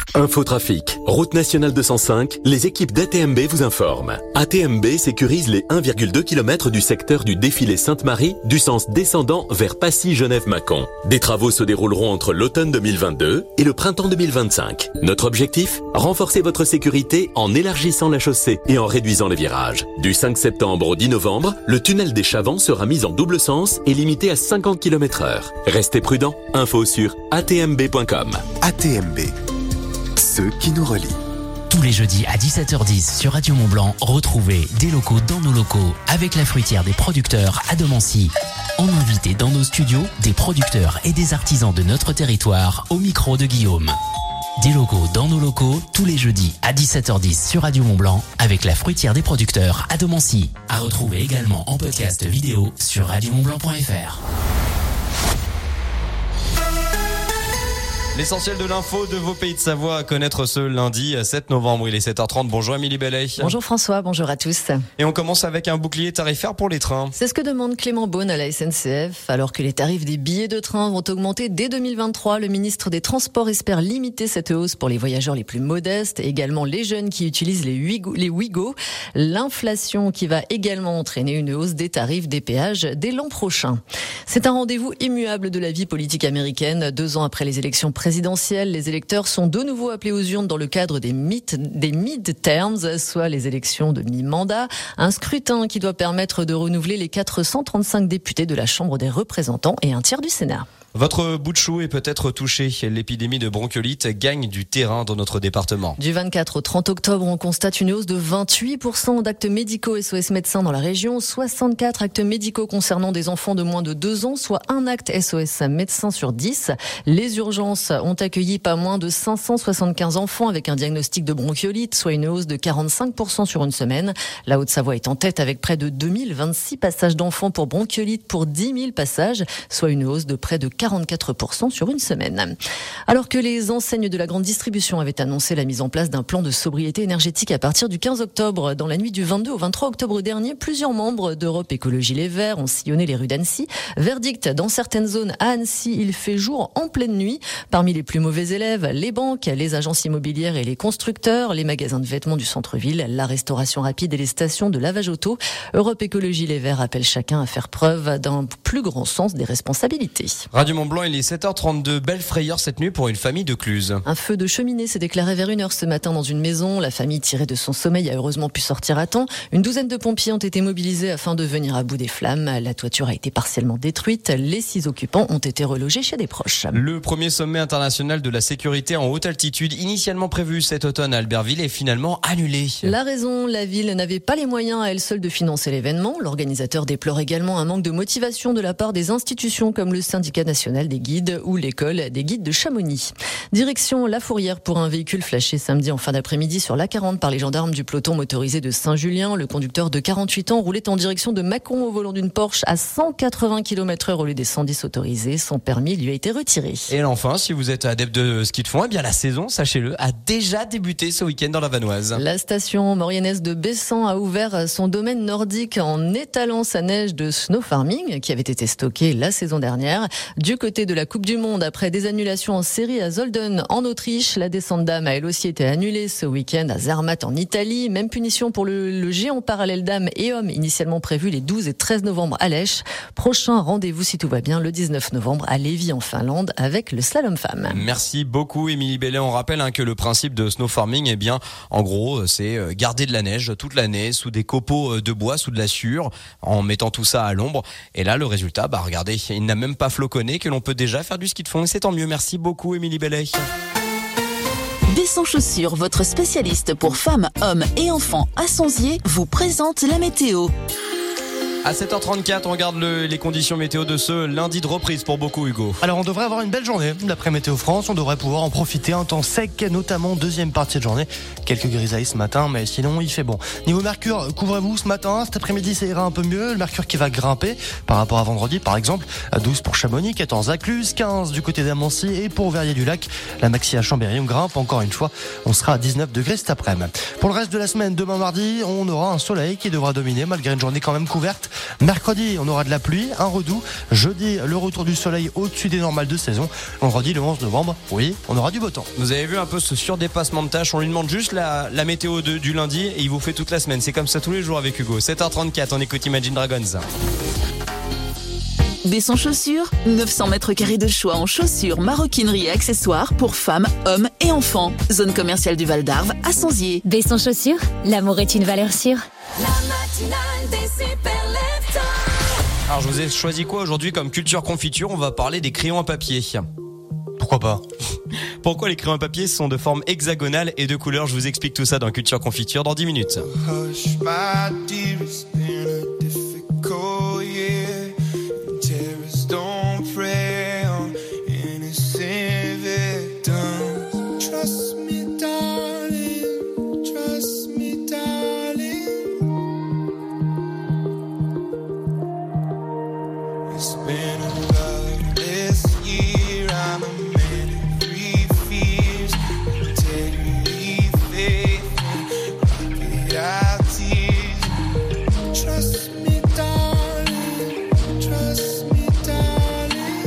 Infotrafic, route nationale deux cent cinq, les équipes d'A T M B vous informent. A T M B sécurise les un virgule deux kilomètres du secteur du défilé Sainte-Marie, du sens descendant vers Passy-Genève-Mâcon. Des travaux se dérouleront entre l'automne deux mille vingt-deux et le printemps deux mille vingt-cinq. Notre objectif ? Renforcer votre sécurité en élargissant la chaussée et en réduisant les virages. Du cinq septembre au dix novembre, le tunnel des Chavants sera mis en double sens et limité à cinquante kilomètres heure. Restez prudents, info sur a t m b point com. A T M B, ceux qui nous relient. Tous les jeudis à dix-sept heures dix sur Radio Mont-Blanc, retrouvez des locaux dans nos locaux avec la fruitière des producteurs à Domancy. On invite dans nos studios des producteurs et des artisans de notre territoire au micro de Guillaume. Des locaux dans nos locaux tous les jeudis à dix-sept heures dix sur Radio Mont-Blanc avec la fruitière des producteurs à Domancy. À retrouver également en podcast vidéo sur radio mont blanc point f r. L'essentiel de l'info de vos pays de Savoie à connaître ce lundi sept novembre. Il est sept heures trente. Bonjour Émilie Bellet. Bonjour François, bonjour à tous. Et on commence avec un bouclier tarifaire pour les trains. C'est ce que demande Clément Beaune à la S N C F. Alors que les tarifs des billets de train vont augmenter dès deux mille vingt-trois, le ministre des Transports espère limiter cette hausse pour les voyageurs les plus modestes et également les jeunes qui utilisent les Ouigo. Les Ouigo. L'inflation qui va également entraîner une hausse des tarifs des péages dès l'an prochain. C'est un rendez-vous immuable de la vie politique américaine. Deux ans après les élections présidentielles, les électeurs sont de nouveau appelés aux urnes dans le cadre des, mid- des mid-terms, soit les élections de mi-mandat. Un scrutin qui doit permettre de renouveler les quatre cent trente-cinq députés de la Chambre des représentants et un tiers du Sénat. Votre bout de chou est peut-être touché. L'épidémie de bronchiolite gagne du terrain dans notre département. Du vingt-quatre au trente octobre, on constate une hausse de vingt-huit pour cent d'actes médicaux S O S médecins dans la région, soixante-quatre actes médicaux concernant des enfants de moins de deux ans, soit un acte S O S médecin sur dix. Les urgences ont accueilli pas moins de cinq cent soixante-quinze enfants avec un diagnostic de bronchiolite, soit une hausse de quarante-cinq pour cent sur une semaine. La Haute-Savoie est en tête avec près de deux mille vingt-six passages d'enfants pour bronchiolite pour dix mille passages, soit une hausse de près de quarante-quatre pour cent sur une semaine. Alors que les enseignes de la grande distribution avaient annoncé la mise en place d'un plan de sobriété énergétique à partir du quinze octobre, dans la nuit du vingt-deux au vingt-trois octobre dernier, plusieurs membres d'Europe Écologie Les Verts ont sillonné les rues d'Annecy. Verdict, dans certaines zones à Annecy, il fait jour en pleine nuit. Parmi les plus mauvais élèves, les banques, les agences immobilières et les constructeurs, les magasins de vêtements du centre-ville, la restauration rapide et les stations de lavage auto. Europe Écologie Les Verts appelle chacun à faire preuve d'un plus grand sens des responsabilités. Radio Mont-Blanc, il est sept heures trente-deux. Belle frayeur cette nuit pour une famille de Cluse. Un feu de cheminée s'est déclaré vers une heure ce matin dans une maison. La famille, tirée de son sommeil, a heureusement pu sortir à temps. Une douzaine de pompiers ont été mobilisés afin de venir à bout des flammes. La toiture a été partiellement détruite. Les six occupants ont été relogés chez des proches. Le premier sommet international de la sécurité en haute altitude, initialement prévu cet automne à Albertville, est finalement annulé. La raison, la ville n'avait pas les moyens à elle seule de financer l'événement. L'organisateur déplore également un manque de motivation de la part des institutions comme le syndicat national des guides ou l'école des guides de Chamonix. Direction La Fourrière pour un véhicule flashé samedi en fin d'après-midi sur l'A quarante par les gendarmes du peloton motorisé de Saint-Julien. Le conducteur de quarante-huit ans roulait en direction de Mâcon au volant d'une Porsche à cent quatre-vingts kilomètres heure au lieu des cent dix autorisés. Son permis lui a été retiré. Et enfin, si vous êtes adepte de ski de fond, eh bien la saison, sachez-le, a déjà débuté ce week-end dans la Vanoise. La station mauriennaise de Bessan a ouvert son domaine nordique en étalant sa neige de snow farming qui avait été stockée la saison dernière. Du côté de la Coupe du Monde, après des annulations en série à Zolden en Autriche, la descente dame a elle aussi été annulée ce week-end à Zermatt en Italie. Même punition pour le, le géant parallèle dames et hommes initialement prévu les douze et treize novembre à Lèche. Prochain rendez-vous si tout va bien le dix-neuf novembre à Lévis en Finlande avec le slalom femme. Merci beaucoup Émilie Bellet. On rappelle hein, que le principe de snow farming, eh bien, en gros, c'est garder de la neige toute l'année sous des copeaux de bois, sous de la sûre, en mettant tout ça à l'ombre. Et là, le résultat, bah regardez, il n'a même pas floconné, que l'on peut déjà faire du ski de fond et c'est tant mieux. Merci beaucoup Émilie Bellet. Besson Chaussures, votre spécialiste pour femmes, hommes et enfants à Sonzier, vous présente la météo. À sept heures trente-quatre, on regarde le, les conditions météo de ce lundi de reprise pour beaucoup, Hugo. Alors on devrait avoir une belle journée. D'après Météo France, on devrait pouvoir en profiter. Un temps sec, notamment deuxième partie de journée. Quelques grisailles ce matin, mais sinon il fait bon. Niveau mercure, couvrez-vous ce matin. Cet après-midi, ça ira un peu mieux. Le mercure qui va grimper par rapport à vendredi, par exemple. douze pour Chamonix, quatorze à Cluse, quinze du côté d'Amancy et pour Verrier-du-Lac. La maxi à Chambéry, on grimpe encore une fois. On sera à dix-neuf degrés cet après-midi. Pour le reste de la semaine, demain mardi, on aura un soleil qui devra dominer malgré une journée quand même couverte. Mercredi, on aura de la pluie, un redout. Jeudi, le retour du soleil au-dessus des normales de saison. Vendredi, le onze novembre, oui, on aura du beau temps. Vous avez vu un peu ce surdépassement de tâches. On lui demande juste la, la météo de, du lundi et il vous fait toute la semaine. C'est comme ça tous les jours avec Hugo. sept heures trente-quatre, on écoute Imagine Dragons. Besson Chaussures, neuf cents mètres carrés de choix en chaussures, maroquinerie et accessoires pour femmes, hommes et enfants. Zone commerciale du Val d'Arve à Sanzier. Besson Chaussures, l'amour est une valeur sûre. La matinale des super leftos. Alors je vous ai choisi quoi aujourd'hui comme culture confiture? On va parler des crayons à papier. Pourquoi pas? Pourquoi les crayons à papier sont de forme hexagonale et de couleur? Je vous explique tout ça dans Culture Confiture dans dix minutes. Hush, my dear, it's been a difficult year. Terrorists don't prey on innocent victims. Trust me, darling. Trust me, darling. It's been a loveless year. I'm a man of three fears. Integrity, faith, and crocodile tears. Trust me, darling. Trust me, darling.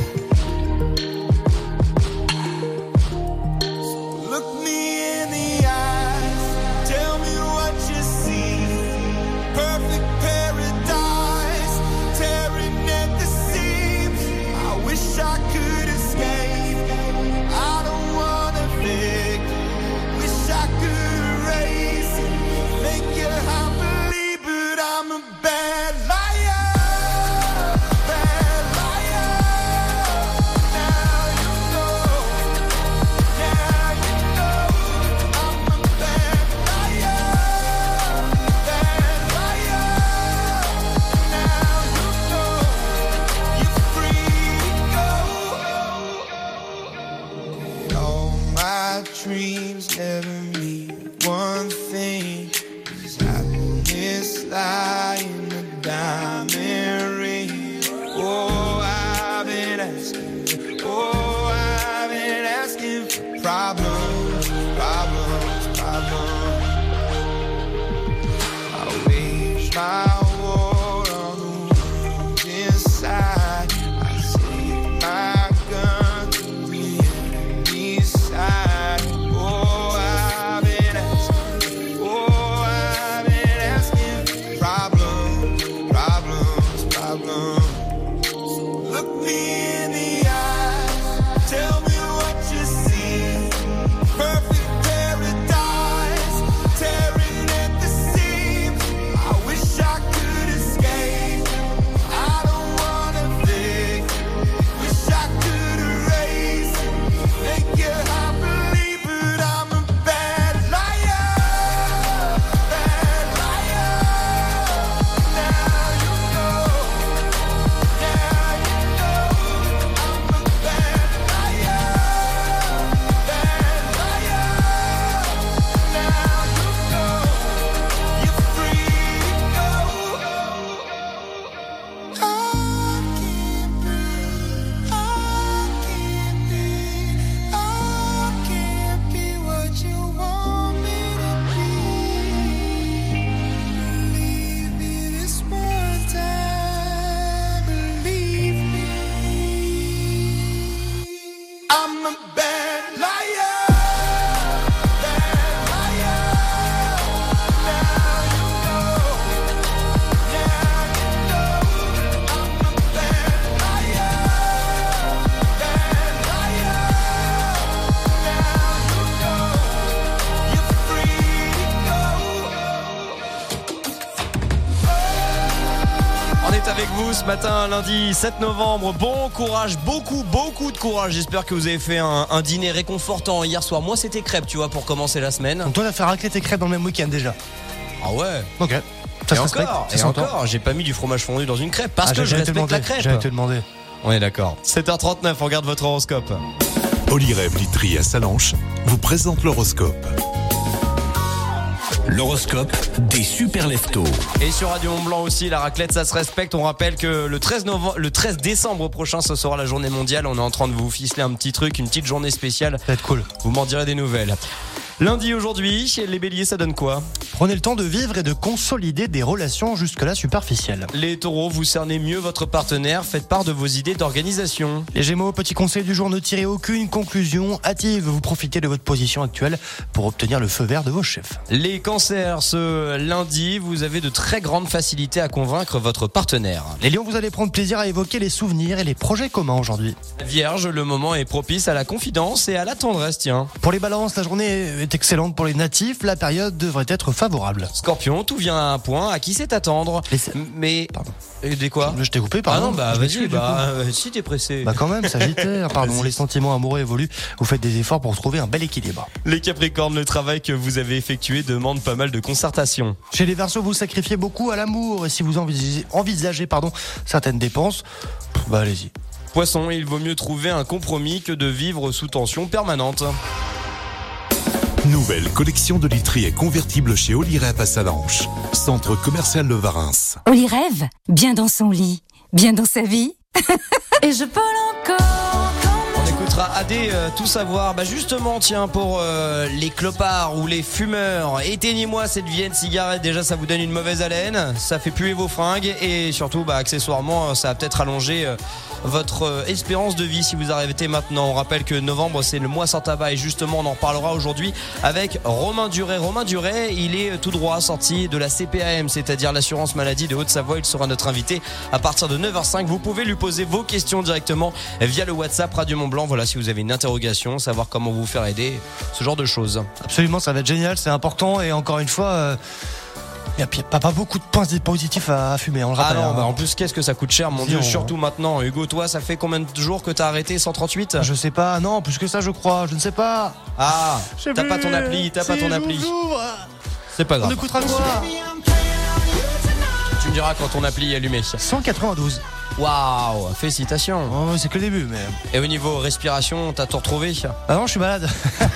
So look me in the eyes. Tell me what you see. Perfect paradise, tearing at the seams. I wish I could escape. I don't wanna fake. Wish I could erase it. Make your heart believe, but I'm a bad liar. Bad liar. Now you know. Now you know. I'm a bad liar. Bad liar. Now you know. You're free to go. All my dreams never mean one thing. Is happiness lie in the diamond ring? Oh, I've been asking. Oh, I've been asking for problems, problems, problems. I wage my war on the ones inside. I save my gun to the enemy's side. Oh, I've been asking. Oh, I've been asking for problems, problems, problems. So look me in the eyes. Tell me what you see. Perfect paradise, tearing at the seams. I wish I could escape. I don't wanna fake. Wish I could erase it. Make your heart believe, but I'm a bad liar. Bad liar. Now you know. Now you know. I'm a bad liar. Bad liar. Now you know. You're free to go. I can't breathe. I can't be. I can't be what you want me to be. Believe me this one time. Believe me. I'm a bad liar. Bad liar. Now you know. Now you know. I'm a bad liar. Bad liar. Now you know. You're free to go. On est avec vous ce matin, lundi sept novembre. Bon courage, beaucoup, beaucoup de courage. J'espère que vous avez fait un, un dîner réconfortant hier soir. Moi, c'était crêpes, tu vois, pour commencer la semaine. Donc toi, t'as fait raclette et crêpes dans le même week-end déjà. Ah ouais. Ok. Ça et se respecte, encore, ça et s'entend. encore, j'ai pas mis du fromage fondu dans une crêpe parce Ah, que je j'allais te respecte la demander, crêpe. j'allais te demander. On est d'accord. sept heures trente-neuf, on regarde votre horoscope. Polyrêve Literie à Salanches vous présente l'horoscope. L'horoscope des super leftos. Et sur Radio Mont-Blanc aussi, la raclette, ça se respecte. On rappelle que le treize novembre, le treize décembre prochain, ce sera la journée mondiale. On est en train de vous ficeler un petit truc, une petite journée spéciale. Ça va être cool. Vous m'en direz des nouvelles. Lundi aujourd'hui, les béliers, ça donne quoi? Prenez le temps de vivre et de consolider des relations jusque-là superficielles. Les taureaux, vous cernez mieux votre partenaire, faites part de vos idées d'organisation. Les gémeaux, petit conseil du jour, ne tirez aucune conclusion hâtive. Vous profitez de votre position actuelle pour obtenir le feu vert de vos chefs. Les cancers, ce lundi, vous avez de très grandes facilités à convaincre votre partenaire. Les lions, vous allez prendre plaisir à évoquer les souvenirs et les projets communs aujourd'hui. Vierge, le moment est propice à la confidence et à la tendresse, tiens. Pour les balances, la journée est excellente pour les natifs, la période devrait être favorable. Scorpion, tout vient à un point, à qui c'est attendre. Mais... Pardon. Et des quoi? Je t'ai coupé, pardon. Ah non, bah Je vas-y, m'excuse, bah euh, si t'es pressé. Bah quand même, Sagittaire, pardon, les sentiments amoureux évoluent, vous faites des efforts pour trouver un bel équilibre. Les Capricornes, le travail que vous avez effectué demande pas mal de concertation. Chez les Verseaux, vous sacrifiez beaucoup à l'amour, et si vous envisagez, envisagez pardon, certaines dépenses, bah allez-y. Poisson, il vaut mieux trouver un compromis que de vivre sous tension permanente. Nouvelle collection de literie convertible chez Olyrêve à Salanches, centre commercial de Varins. Olyrêve, bien dans son lit, bien dans sa vie. Et je peux encore. On écoutera A D euh, tout savoir. Bah justement, tiens, pour euh, les clopards ou les fumeurs, éteignez-moi cette vieille cigarette. Déjà, ça vous donne une mauvaise haleine, ça fait puer vos fringues et surtout, bah accessoirement, ça va peut-être allonger euh, votre euh, espérance de vie si vous arrêtez maintenant. On rappelle que novembre, c'est le mois sans tabac et justement, on en parlera aujourd'hui avec Romain Duret. Romain Duret, il est tout droit sorti de la C P A M, c'est-à-dire l'assurance maladie de Haute-Savoie. Il sera notre invité à partir de neuf heures cinq. Vous pouvez lui poser vos questions directement via le WhatsApp Radio Mont-Blanc. Voilà, si vous avez une interrogation, savoir comment vous faire aider, ce genre de choses. Absolument, ça va être génial, c'est important et encore une fois... Euh... Il n'y a pas beaucoup de points positifs à fumer, on le rappelle. Ah non, hein. bah en plus, qu'est-ce que ça coûte cher, mon Si Dieu, on... surtout maintenant. Hugo, toi, ça fait combien de jours que t'as arrêté? Cent trente-huit? Je sais pas, non, plus que ça, je crois, je ne sais pas. Ah, t'as pas ton appli, t'as si, pas ton appli. C'est pas grave. On écoutera quoi? Tu me diras quand ton appli est allumé. cent quatre-vingt-douze. Waouh, félicitations. Oh, c'est que le début, mais. Et au niveau respiration, t'as tout retrouvé? Ah non, je suis malade.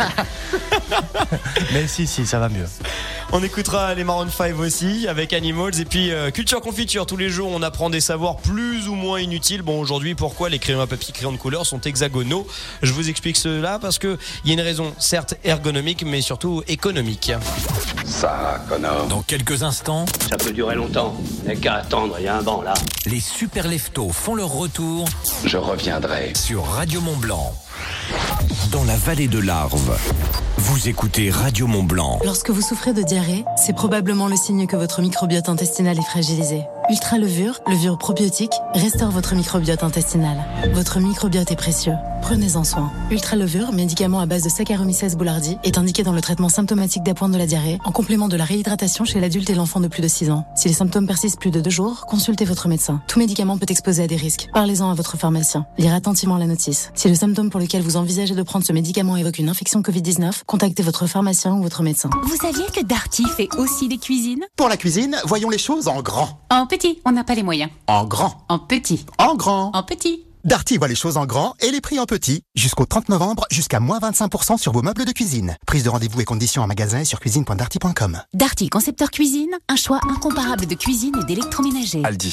Mais si, si, ça va mieux. On écoutera les Maroon cinq aussi avec Animals et puis euh, Culture Confiture. Tous les jours on apprend des savoirs plus ou moins inutiles. Bon, aujourd'hui, pourquoi les crayons à papier crayons de couleur sont hexagonaux? Je vous explique cela parce que il y a une raison certes ergonomique mais surtout économique. Ça, connard. Dans quelques instants, Ça peut durer longtemps. Il n'y a qu'à attendre, il y a un banc là. les super leftos font leur retour. Je reviendrai. Sur Radio Mont-Blanc. Dans la vallée de l'Arve, vous écoutez Radio Mont-Blanc. Lorsque vous souffrez de diarrhée, c'est probablement le signe que votre microbiote intestinal est fragilisé. Ultra Levure, levure probiotique, restaure votre microbiote intestinal. Votre microbiote est précieux. Prenez-en soin. Ultra Levure, médicament à base de Saccharomyces boulardii, est indiqué dans le traitement symptomatique d'appoint de la diarrhée, en complément de la réhydratation chez l'adulte et l'enfant de plus de six ans. Si les symptômes persistent plus de deux jours, consultez votre médecin. Tout médicament peut exposer à des risques. Parlez-en à votre pharmacien. Lire attentivement la notice. Si le symptôme pour lequel vous envisagez de prendre ce médicament évoque une infection covid dix-neuf, contactez votre pharmacien ou votre médecin. Vous saviez que Darty fait aussi des cuisines? Pour la cuisine, voyons les choses en grand. En petit, on n'a pas les moyens. En grand. En petit. En grand. En petit. Darty voit les choses en grand et les prix en petit. Jusqu'au trente novembre, jusqu'à moins vingt-cinq pour cent sur vos meubles de cuisine. Prise de rendez-vous et conditions en magasin et sur cuisine point darty point com. Darty, concepteur cuisine, un choix incomparable de cuisine et d'électroménager. Aldi.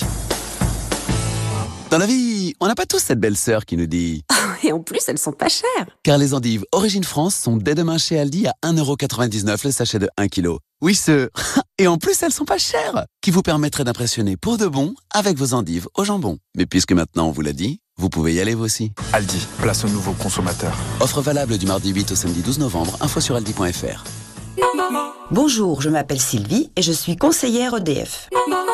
Dans la vie, on n'a pas tous cette belle sœur qui nous dit... Et en plus, elles sont pas chères. Car les endives Origine France sont dès demain chez Aldi à un euro quatre-vingt-dix-neuf le sachet de un kilo. Oui, ce... Et en plus, elles sont pas chères. Qui vous permettraient d'impressionner pour de bon avec vos endives au jambon. Mais puisque maintenant on vous l'a dit, vous pouvez y aller vous aussi. Aldi, place aux nouveaux consommateurs. Offre valable du mardi huit au samedi douze novembre. Info sur aldi point f r. Bonjour, je m'appelle Sylvie et je suis conseillère E D F.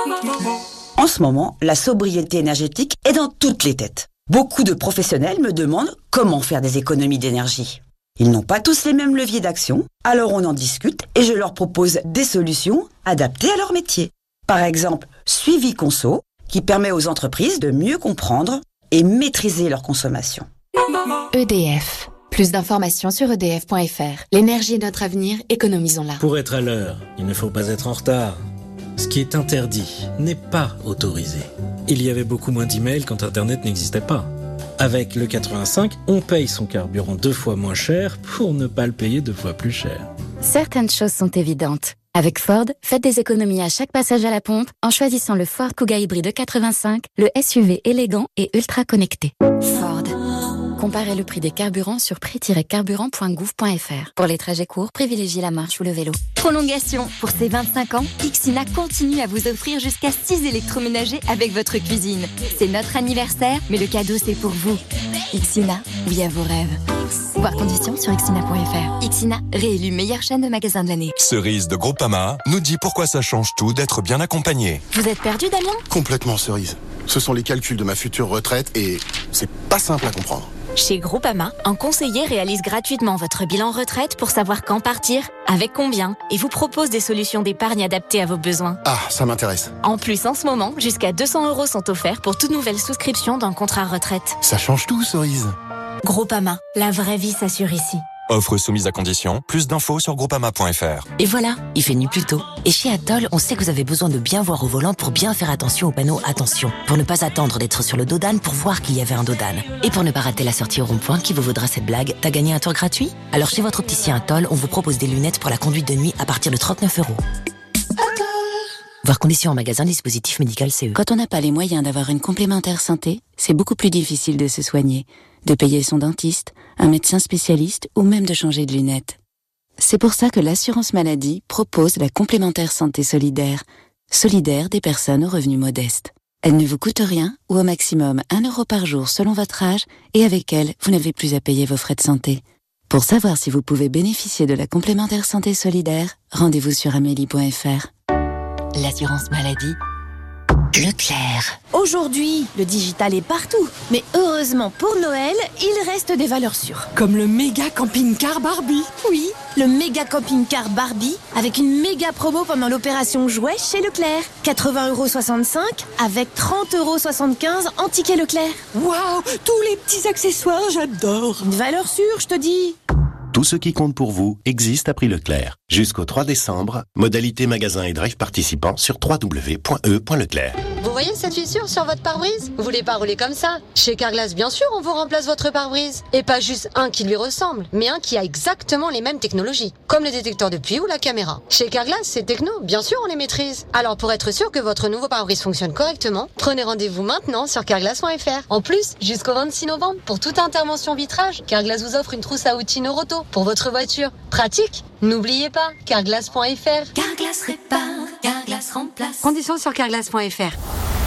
En ce moment, la sobriété énergétique est dans toutes les têtes. Beaucoup de professionnels me demandent comment faire des économies d'énergie. Ils n'ont pas tous les mêmes leviers d'action, alors on en discute et je leur propose des solutions adaptées à leur métier. Par exemple, Suivi Conso, qui permet aux entreprises de mieux comprendre et maîtriser leur consommation. E D F. Plus d'informations sur e d f point f r. L'énergie est notre avenir, économisons-la. Pour être à l'heure, il ne faut pas être en retard. Ce qui est interdit n'est pas autorisé. Il y avait beaucoup moins d'emails quand Internet n'existait pas. Avec le quatre-vingt-cinq, on paye son carburant deux fois moins cher pour ne pas le payer deux fois plus cher. Certaines choses sont évidentes. Avec Ford, faites des économies à chaque passage à la pompe en choisissant le Ford Kuga hybride quatre-vingt-cinq, le S U V élégant et ultra connecté. Ford. Comparez le prix des carburants sur prix tiret carburant point gouv point f r. Pour les trajets courts, privilégiez la marche ou le vélo. Prolongation. Pour ses vingt-cinq ans, Ixina continue à vous offrir jusqu'à six électroménagers avec votre cuisine. C'est notre anniversaire, mais le cadeau c'est pour vous. Ixina, oui à vos rêves. Voir conditions sur ixina point f r. Ixina, réélu meilleure chaîne de magasins de l'année. Cerise de Groupama nous dit pourquoi ça change tout d'être bien accompagné. Vous êtes perdu, Damien ? Complètement, Cerise. Ce sont les calculs de ma future retraite et c'est pas simple à comprendre. Chez Groupama, un conseiller réalise gratuitement votre bilan retraite pour savoir quand partir, avec combien, et vous propose des solutions d'épargne adaptées à vos besoins. Ah, ça m'intéresse. En plus, en ce moment, jusqu'à deux cents euros sont offerts pour toute nouvelle souscription d'un contrat retraite. Ça change tout, Cerise. Groupama, la vraie vie s'assure ici. Offre soumise à condition. Plus d'infos sur groupama point f r. Et voilà, il fait nuit plus tôt. Et chez Atoll, on sait que vous avez besoin de bien voir au volant pour bien faire attention au panneau attention. Pour ne pas attendre d'être sur le dos d'âne pour voir qu'il y avait un dos d'âne. Et pour ne pas rater la sortie au rond-point qui vous vaudra cette blague, t'as gagné un tour gratuit ? Alors chez votre opticien Atoll, on vous propose des lunettes pour la conduite de nuit à partir de trente-neuf euros. Voir conditions en magasin, dispositif médical C E. Quand on n'a pas les moyens d'avoir une complémentaire santé, c'est beaucoup plus difficile de se soigner, de payer son dentiste, un médecin spécialiste ou même de changer de lunettes. C'est pour ça que l'assurance maladie propose la complémentaire santé solidaire, solidaire des personnes aux revenus modestes. Elle ne vous coûte rien ou au maximum un euro par jour selon votre âge et avec elle, vous n'avez plus à payer vos frais de santé. Pour savoir si vous pouvez bénéficier de la complémentaire santé solidaire, rendez-vous sur amélie point f r. L'assurance maladie. Leclerc. Aujourd'hui, le digital est partout. Mais heureusement pour Noël, il reste des valeurs sûres. Comme le méga camping-car Barbie. Oui, le méga camping-car Barbie avec une méga promo pendant l'opération jouet chez Leclerc. quatre-vingts euros soixante-cinq avec trente euros soixante-quinze en ticket Leclerc. Waouh, tous les petits accessoires, j'adore. Une valeur sûre, je te dis. Tout ce qui compte pour vous existe à prix Leclerc. Jusqu'au trois décembre, modalité magasin et drive participants sur w w w point e point leclerc. Vous voyez cette fissure sur votre pare-brise ? Vous voulez pas rouler comme ça ? Chez Carglass, bien sûr, on vous remplace votre pare-brise. Et pas juste un qui lui ressemble, mais un qui a exactement les mêmes technologies, comme le détecteur de pluie ou la caméra. Chez Carglass, c'est techno, bien sûr, on les maîtrise. Alors pour être sûr que votre nouveau pare-brise fonctionne correctement, prenez rendez-vous maintenant sur carglass point f r. En plus, jusqu'au vingt-six novembre, pour toute intervention vitrage, Carglass vous offre une trousse à outils Neuroto pour votre voiture. Pratique ? N'oubliez pas, carglass point f r. Carglass répare, Carglass remplace. Conditions sur carglass point f r.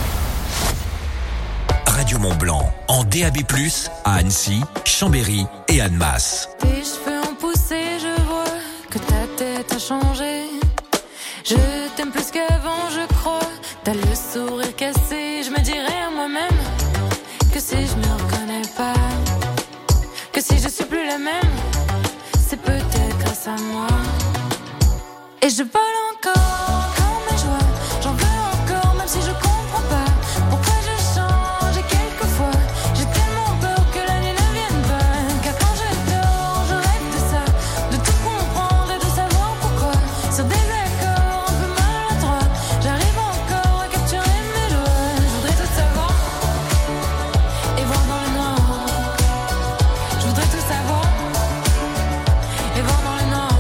Radio Mont-Blanc, en D A B plus, à Annecy, Chambéry et Annemasse. Tes cheveux ont poussé, je vois que ta tête a changé. Je t'aime plus qu'avant, je crois. T'as le sourire cassé, je me dirais à moi-même que si je me reconnais pas, que si je suis plus la même, c'est peut-être grâce à moi. Et je vole encore comme mes joies, j'en veux encore même si je comprends pas pourquoi je change et quelquefois j'ai tellement peur que la nuit ne vienne pas. Car quand je dors, je rêve de ça, de tout comprendre et de savoir pourquoi. Sur des accords un peu maladroits, j'arrive encore à capturer mes doigts. Je voudrais tout savoir et voir dans le noir. Je voudrais tout savoir et voir dans le noir.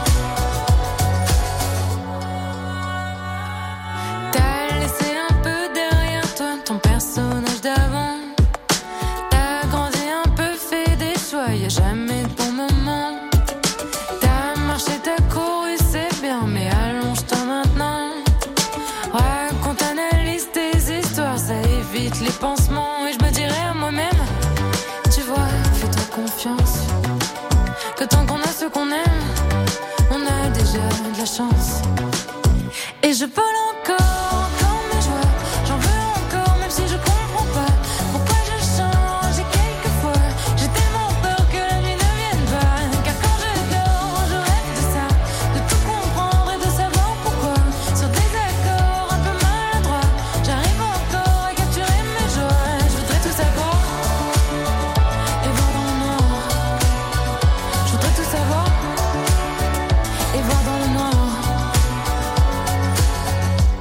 T'as laissé un peu derrière toi ton personnage d'avant. T'as grandi un peu, fait des choix, y'a jamais de bon moment. T'as marché, t'as couru, c'est bien, mais allonge-toi maintenant. Raconte, analyse tes histoires, ça évite les pansements. Et je me dirais à moi-même, tu vois, fais-toi confiance, que tant qu'on a ce qu'on aime, on a déjà de la chance. Et je vole encore comme mes joies, j'en veux encore même si je comprends pas pourquoi je change et quelquefois j'ai tellement peur que la nuit ne vienne pas. Car quand je dors, je rêve de ça, de tout comprendre et de savoir pourquoi. Sur des accords un peu maladroits, j'arrive encore à capturer mes joies. Je voudrais tout savoir et voir dans le noir. Je voudrais tout savoir et voir dans le noir.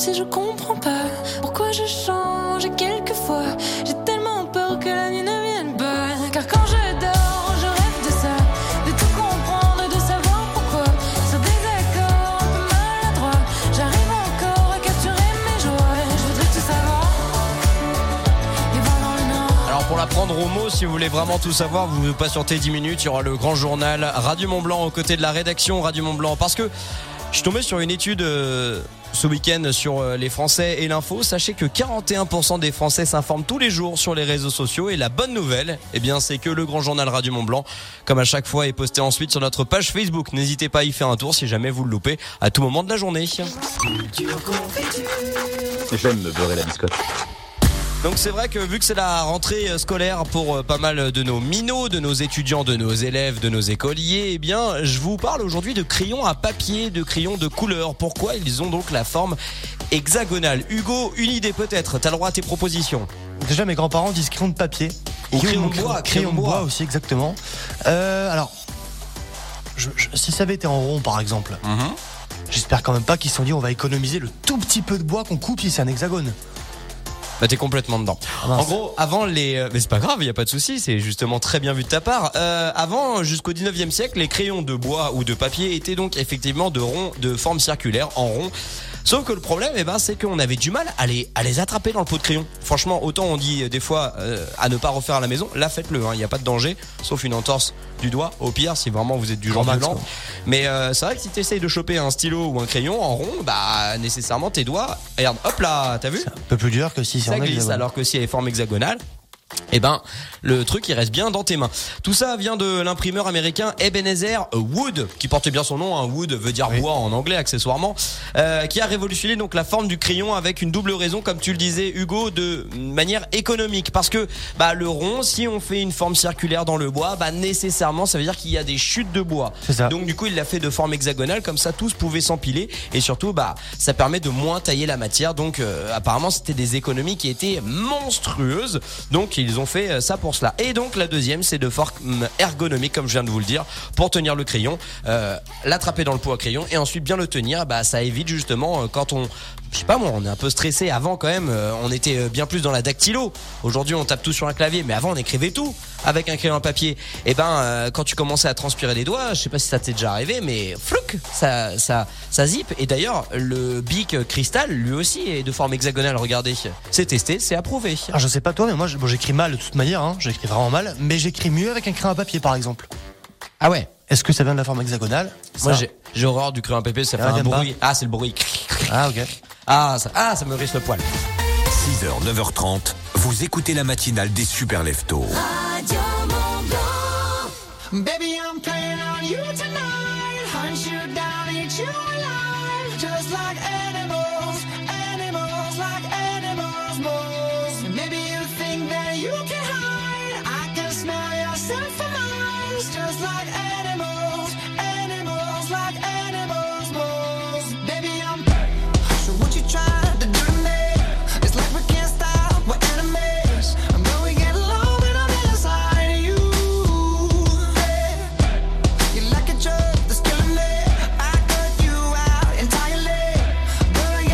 si je comprends pas pourquoi je change et quelquefois j'ai tellement peur que la nuit ne vienne pas. Car quand je dors, je rêve de ça, de tout comprendre et de savoir pourquoi. Sur des accords un peu maladroits, j'arrive encore à capturer mes joies. Je voudrais tout savoir et voir dans le nord. Alors pour la prendre au mot, si vous voulez vraiment tout savoir, vous vous patientez dix minutes, il y aura le grand journal Radio Mont-Blanc aux côtés de la rédaction Radio Mont-Blanc. Parce que je suis tombé sur une étude euh, ce week-end sur euh, les Français et l'info. Sachez que quarante et un pour cent des Français s'informent tous les jours sur les réseaux sociaux. Et la bonne nouvelle, eh bien, c'est que le grand journal Radio Mont-Blanc, comme à chaque fois, est posté ensuite sur notre page Facebook. N'hésitez pas à y faire un tour si jamais vous le loupez à tout moment de la journée. J'aime me beurrer la biscotte. Donc c'est vrai que vu que c'est la rentrée scolaire pour pas mal de nos minots, de nos étudiants, de nos élèves, de nos écoliers, eh bien je vous parle aujourd'hui de crayons à papier, de crayons de couleur. Pourquoi ils ont donc la forme hexagonale? Hugo, une idée peut-être, t'as le droit à tes propositions. Déjà mes grands-parents disent crayon de papier. Ou crayon de bois, crayon de bois aussi exactement. Euh, alors, je, je, si ça avait été en rond par exemple, mm-hmm. j'espère quand même pas qu'ils se sont dit on va économiser le tout petit peu de bois qu'on coupe si c'est un hexagone. Bah t'es complètement dedans. Ah en gros, avant les, mais c'est pas grave, il y a pas de souci, c'est justement très bien vu de ta part. Euh, avant, jusqu'au dix-neuvième siècle, les crayons de bois ou de papier étaient donc effectivement de rond, de forme circulaire, en rond. Sauf que le problème, eh ben, c'est qu'on avait du mal à les, à les attraper dans le pot de crayon. Franchement, autant on dit des fois euh, à ne pas refaire à la maison, là faites-le, il hein, n'y a pas de danger, sauf une entorse du doigt, au pire, si vraiment vous êtes du genre violent. Mais euh, c'est vrai que si tu essayes de choper un stylo ou un crayon en rond, bah nécessairement tes doigts, regarde, hop là, t'as vu? C'est un peu plus dur que si c'est ça en glisse, hexagone. alors que si elle est forme hexagonale, eh ben, le truc il reste bien dans tes mains. Tout ça vient de l'imprimeur américain Ebenezer Wood, qui porte bien son nom. Hein. Wood veut dire oui. bois en anglais accessoirement, euh, qui a révolutionné donc la forme du crayon avec une double raison, comme tu le disais Hugo, de manière économique. Parce que bah le rond, si on fait une forme circulaire dans le bois, bah nécessairement ça veut dire qu'il y a des chutes de bois. C'est ça. Donc du coup il l'a fait de forme hexagonale, comme ça tous pouvaient s'empiler et surtout bah ça permet de moins tailler la matière. Donc euh, apparemment c'était des économies qui étaient monstrueuses. Donc ils ont fait ça pour cela. Et donc la deuxième, c'est de forme ergonomique, comme je viens de vous le dire, pour tenir le crayon, euh, l'attraper dans le pot à crayon et ensuite bien le tenir. Bah ça évite justement euh, quand on, je sais pas moi, on est un peu stressé. Avant quand même, euh, on était bien plus dans la dactylo. Aujourd'hui, on tape tout sur un clavier, mais avant on écrivait tout avec un crayon à papier. Et ben euh, quand tu commençais à transpirer les doigts, je sais pas si ça t'est déjà arrivé, mais flouc, ça ça ça zip. Et d'ailleurs, le Bic Cristal, lui aussi, est de forme hexagonale. Regardez, c'est testé, c'est approuvé. Alors, je sais pas toi, mais moi, bon, j'écris mal de toute manière. Hein, j'écris vraiment mal, mais j'écris mieux avec un crayon à papier, par exemple. Ah ouais. Est-ce que ça vient de la forme hexagonale? Moi, j'ai, j'ai horreur du crayon à papier, ça fait un bruit. Ah, c'est le bruit. Ah ok. Ah ça, ah, ça me hérisse le poil. six heures, neuf heures trente, vous écoutez la matinale des Super Leftos. Radio Mont-Blanc. Baby, I'm playing on you tonight. Hunt you down, eat you alive. Just like animals, animals, like animals, moles. Maybe you think that you can hide. I can smell yourself from miles. Just like animals, animals, like animals, moles. Baby, I'm so what you trying to do to me? It's like we can't stop, we're enemies. I know we get along when I'm inside of you. You're like a drug that's killing me. I cut you out entirely. Girl,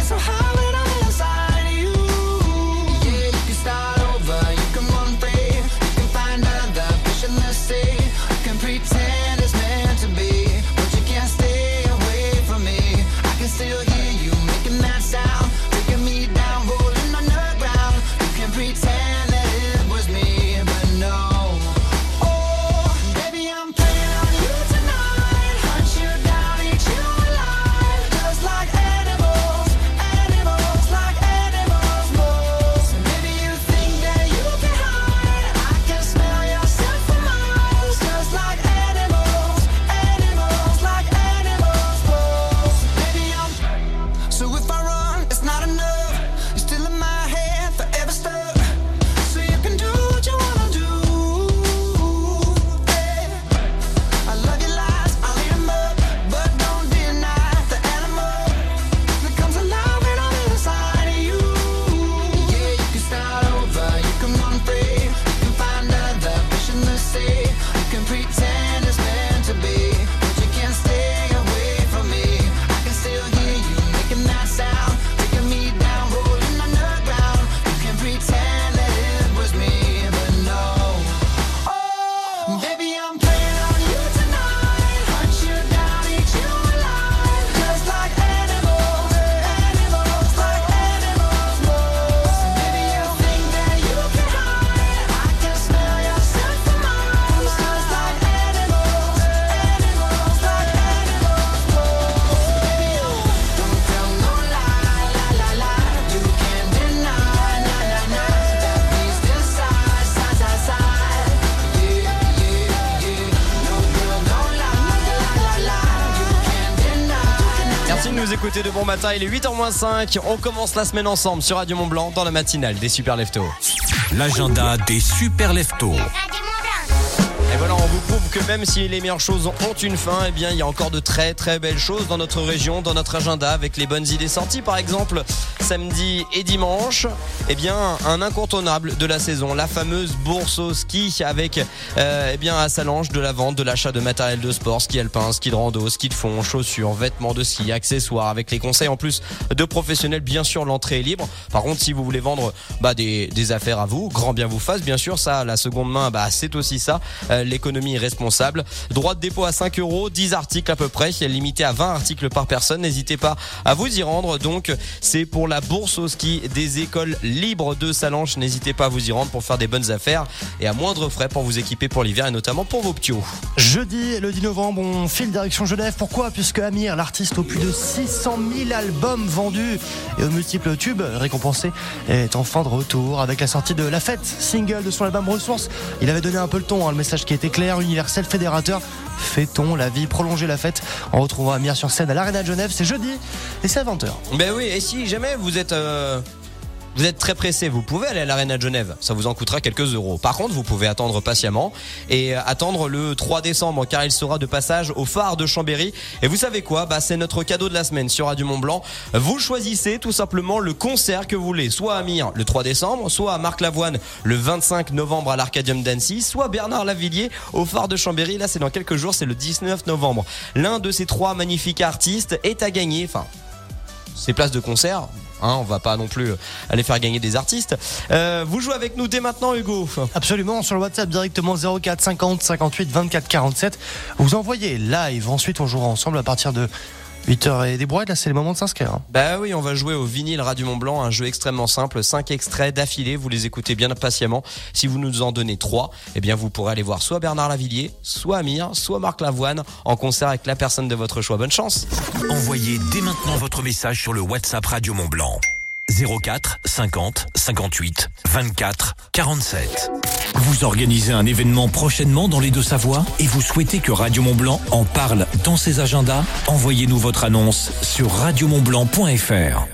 nous écoutez de bon matin, il est huit heures moins cinq. On commence la semaine ensemble sur Radio Mont-Blanc dans la matinale des Super Leftos. L'agenda des Super Leftos. Et voilà, on vous prouve que même si les meilleures choses ont une fin, eh bien, il y a encore de très très belles choses dans notre région, dans notre agenda, avec les bonnes idées sorties. Par exemple, samedi et dimanche, eh bien, un incontournable de la saison, la fameuse bourse au ski avec, euh, eh bien, à Sallanches, de la vente, de l'achat de matériel de sport, ski alpin, ski de rando, ski de fond, chaussures, vêtements de ski, accessoires, avec les conseils en plus de professionnels. Bien sûr, l'entrée est libre. Par contre, si vous voulez vendre bah, des, des affaires à vous, grand bien vous fasse. Bien sûr, ça, la seconde main, bah, c'est aussi ça. Euh, L'économie est responsable. Droit de dépôt à cinq euros, dix articles à peu près, limité à vingt articles par personne. N'hésitez pas à vous y rendre. Donc, c'est pour la bourse au ski des écoles libres de Sallanches. N'hésitez pas à vous y rendre pour faire des bonnes affaires et à moindre frais pour vous équiper pour l'hiver et notamment pour vos ptios. Jeudi, le dix novembre, on file direction Genève. Pourquoi ? Puisque Amir, l'artiste aux plus de six cent mille albums vendus et aux multiples tubes récompensés, est enfin de retour avec la sortie de La Fête, single de son album Ressources. Il avait donné un peu le ton, hein, le message qui était clair, universel, fédérateur. Fêtons la vie, prolongez la fête. En retrouvant Amir sur scène à l'Arena de Genève, c'est jeudi et c'est à vingt heures. Ben oui, et si jamais vous êtes... Euh... Vous êtes très pressé, vous pouvez aller à l'Arena de Genève, ça vous en coûtera quelques euros. Par contre, vous pouvez attendre patiemment et attendre le trois décembre car il sera de passage au phare de Chambéry. Et vous savez quoi ? Bah, c'est notre cadeau de la semaine sur Radio Mont-Blanc. Vous choisissez tout simplement le concert que vous voulez, soit à Amir le trois décembre, soit à Marc Lavoine le vingt-cinq novembre à l'Arcadium d'Annecy, soit Bernard Lavilliers au phare de Chambéry. Là, c'est dans quelques jours, c'est le dix-neuf novembre. L'un de ces trois magnifiques artistes est à gagner, enfin, ces places de concert. Hein, on va pas non plus aller faire gagner des artistes. Euh, vous jouez avec nous dès maintenant, Hugo. Absolument, sur le WhatsApp directement zéro quatre cinquante cinquante-huit vingt-quatre quarante-sept. Vous envoyez live. Ensuite, on jouera ensemble à partir de huit heures et des brouettes. Là, c'est le moment de s'inscrire. Bah oui, on va jouer au vinyle Radio Mont-Blanc, un jeu extrêmement simple, cinq extraits d'affilée. Vous les écoutez bien patiemment. Si vous nous en donnez trois, eh bien, vous pourrez aller voir soit Bernard Lavilliers, soit Amir, soit Marc Lavoine en concert avec la personne de votre choix. Bonne chance. Envoyez dès maintenant votre message sur le WhatsApp Radio Mont-Blanc. zéro quatre cinquante cinquante-huit vingt-quatre quarante-sept. Vous organisez un événement prochainement dans les Deux-Savoies et vous souhaitez que Radio Mont-Blanc en parle dans ses agendas ? Envoyez-nous votre annonce sur radio mont blanc point f r.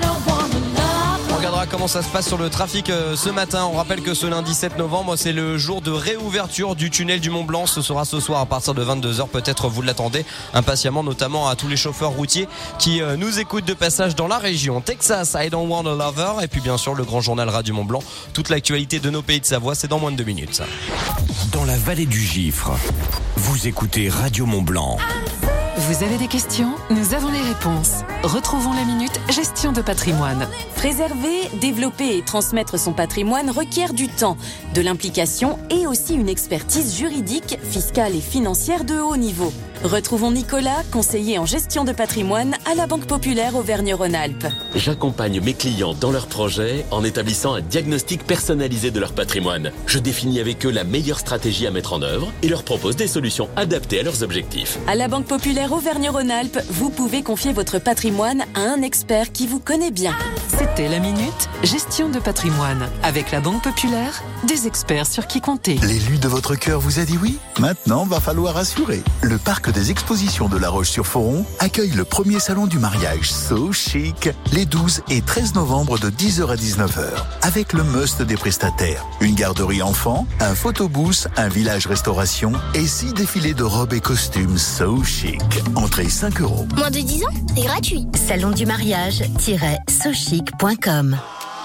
On regardera comment ça se passe sur le trafic euh, ce matin. On rappelle que ce lundi sept novembre, c'est le jour de réouverture du tunnel du Mont Blanc. Ce sera ce soir à partir de vingt-deux heures. Peut-être vous l'attendez impatiemment, notamment à tous les chauffeurs routiers qui euh, nous écoutent de passage dans la région. Texas, I Don't Want a Lover. Et puis bien sûr, le grand journal Radio Mont Blanc. Toute l'actualité de nos pays de Savoie, c'est dans moins de deux minutes. Ça. Dans la vallée du Gifre, vous écoutez Radio Mont Blanc. Vous avez des questions ? Nous avons les réponses. Retrouvons la minute gestion de patrimoine. Préserver, développer et transmettre son patrimoine requiert du temps, de l'implication et aussi une expertise juridique, fiscale et financière de haut niveau. Retrouvons Nicolas, conseiller en gestion de patrimoine à la Banque Populaire Auvergne-Rhône-Alpes. J'accompagne mes clients dans leurs projets en établissant un diagnostic personnalisé de leur patrimoine. Je définis avec eux la meilleure stratégie à mettre en œuvre et leur propose des solutions adaptées à leurs objectifs. À la Banque Populaire Auvergne-Rhône-Alpes, vous pouvez confier votre patrimoine à un expert qui vous connaît bien. C'était la minute gestion de patrimoine. Avec la Banque Populaire, des experts sur qui compter. L'élu de votre cœur vous a dit oui ? Maintenant, va falloir assurer. Le parc des expositions de La Roche-sur-Foron accueille le premier salon du mariage So Chic les douze et treize novembre de dix heures à dix-neuf heures avec le must des prestataires. Une garderie enfant, un photobooth, un village restauration et six défilés de robes et costumes So Chic. Entrée cinq euros. Moins de dix ans, c'est gratuit. Salon du mariage-so chic point com.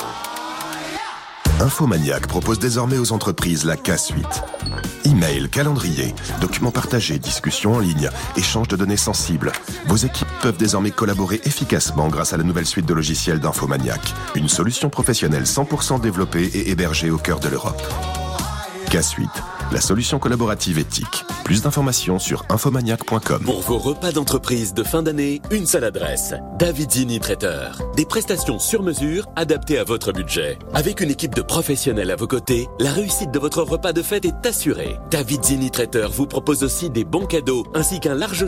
Infomaniac propose désormais aux entreprises la K Suite. Email, calendrier, documents partagés, discussions en ligne, échange de données sensibles. Vos équipes peuvent désormais collaborer efficacement grâce à la nouvelle suite de logiciels d'Infomaniac. Une solution professionnelle cent pour cent développée et hébergée au cœur de l'Europe. K Suite, la solution collaborative éthique. Plus d'informations sur infomaniac point com. Pour vos repas d'entreprise de fin d'année, une seule adresse. Davidzini Traiteur. Des prestations sur mesure adaptées à votre budget. Avec une équipe de professionnels à vos côtés, la réussite de votre repas de fête est assurée. Davidzini Traiteur vous propose aussi des bons cadeaux ainsi qu'un large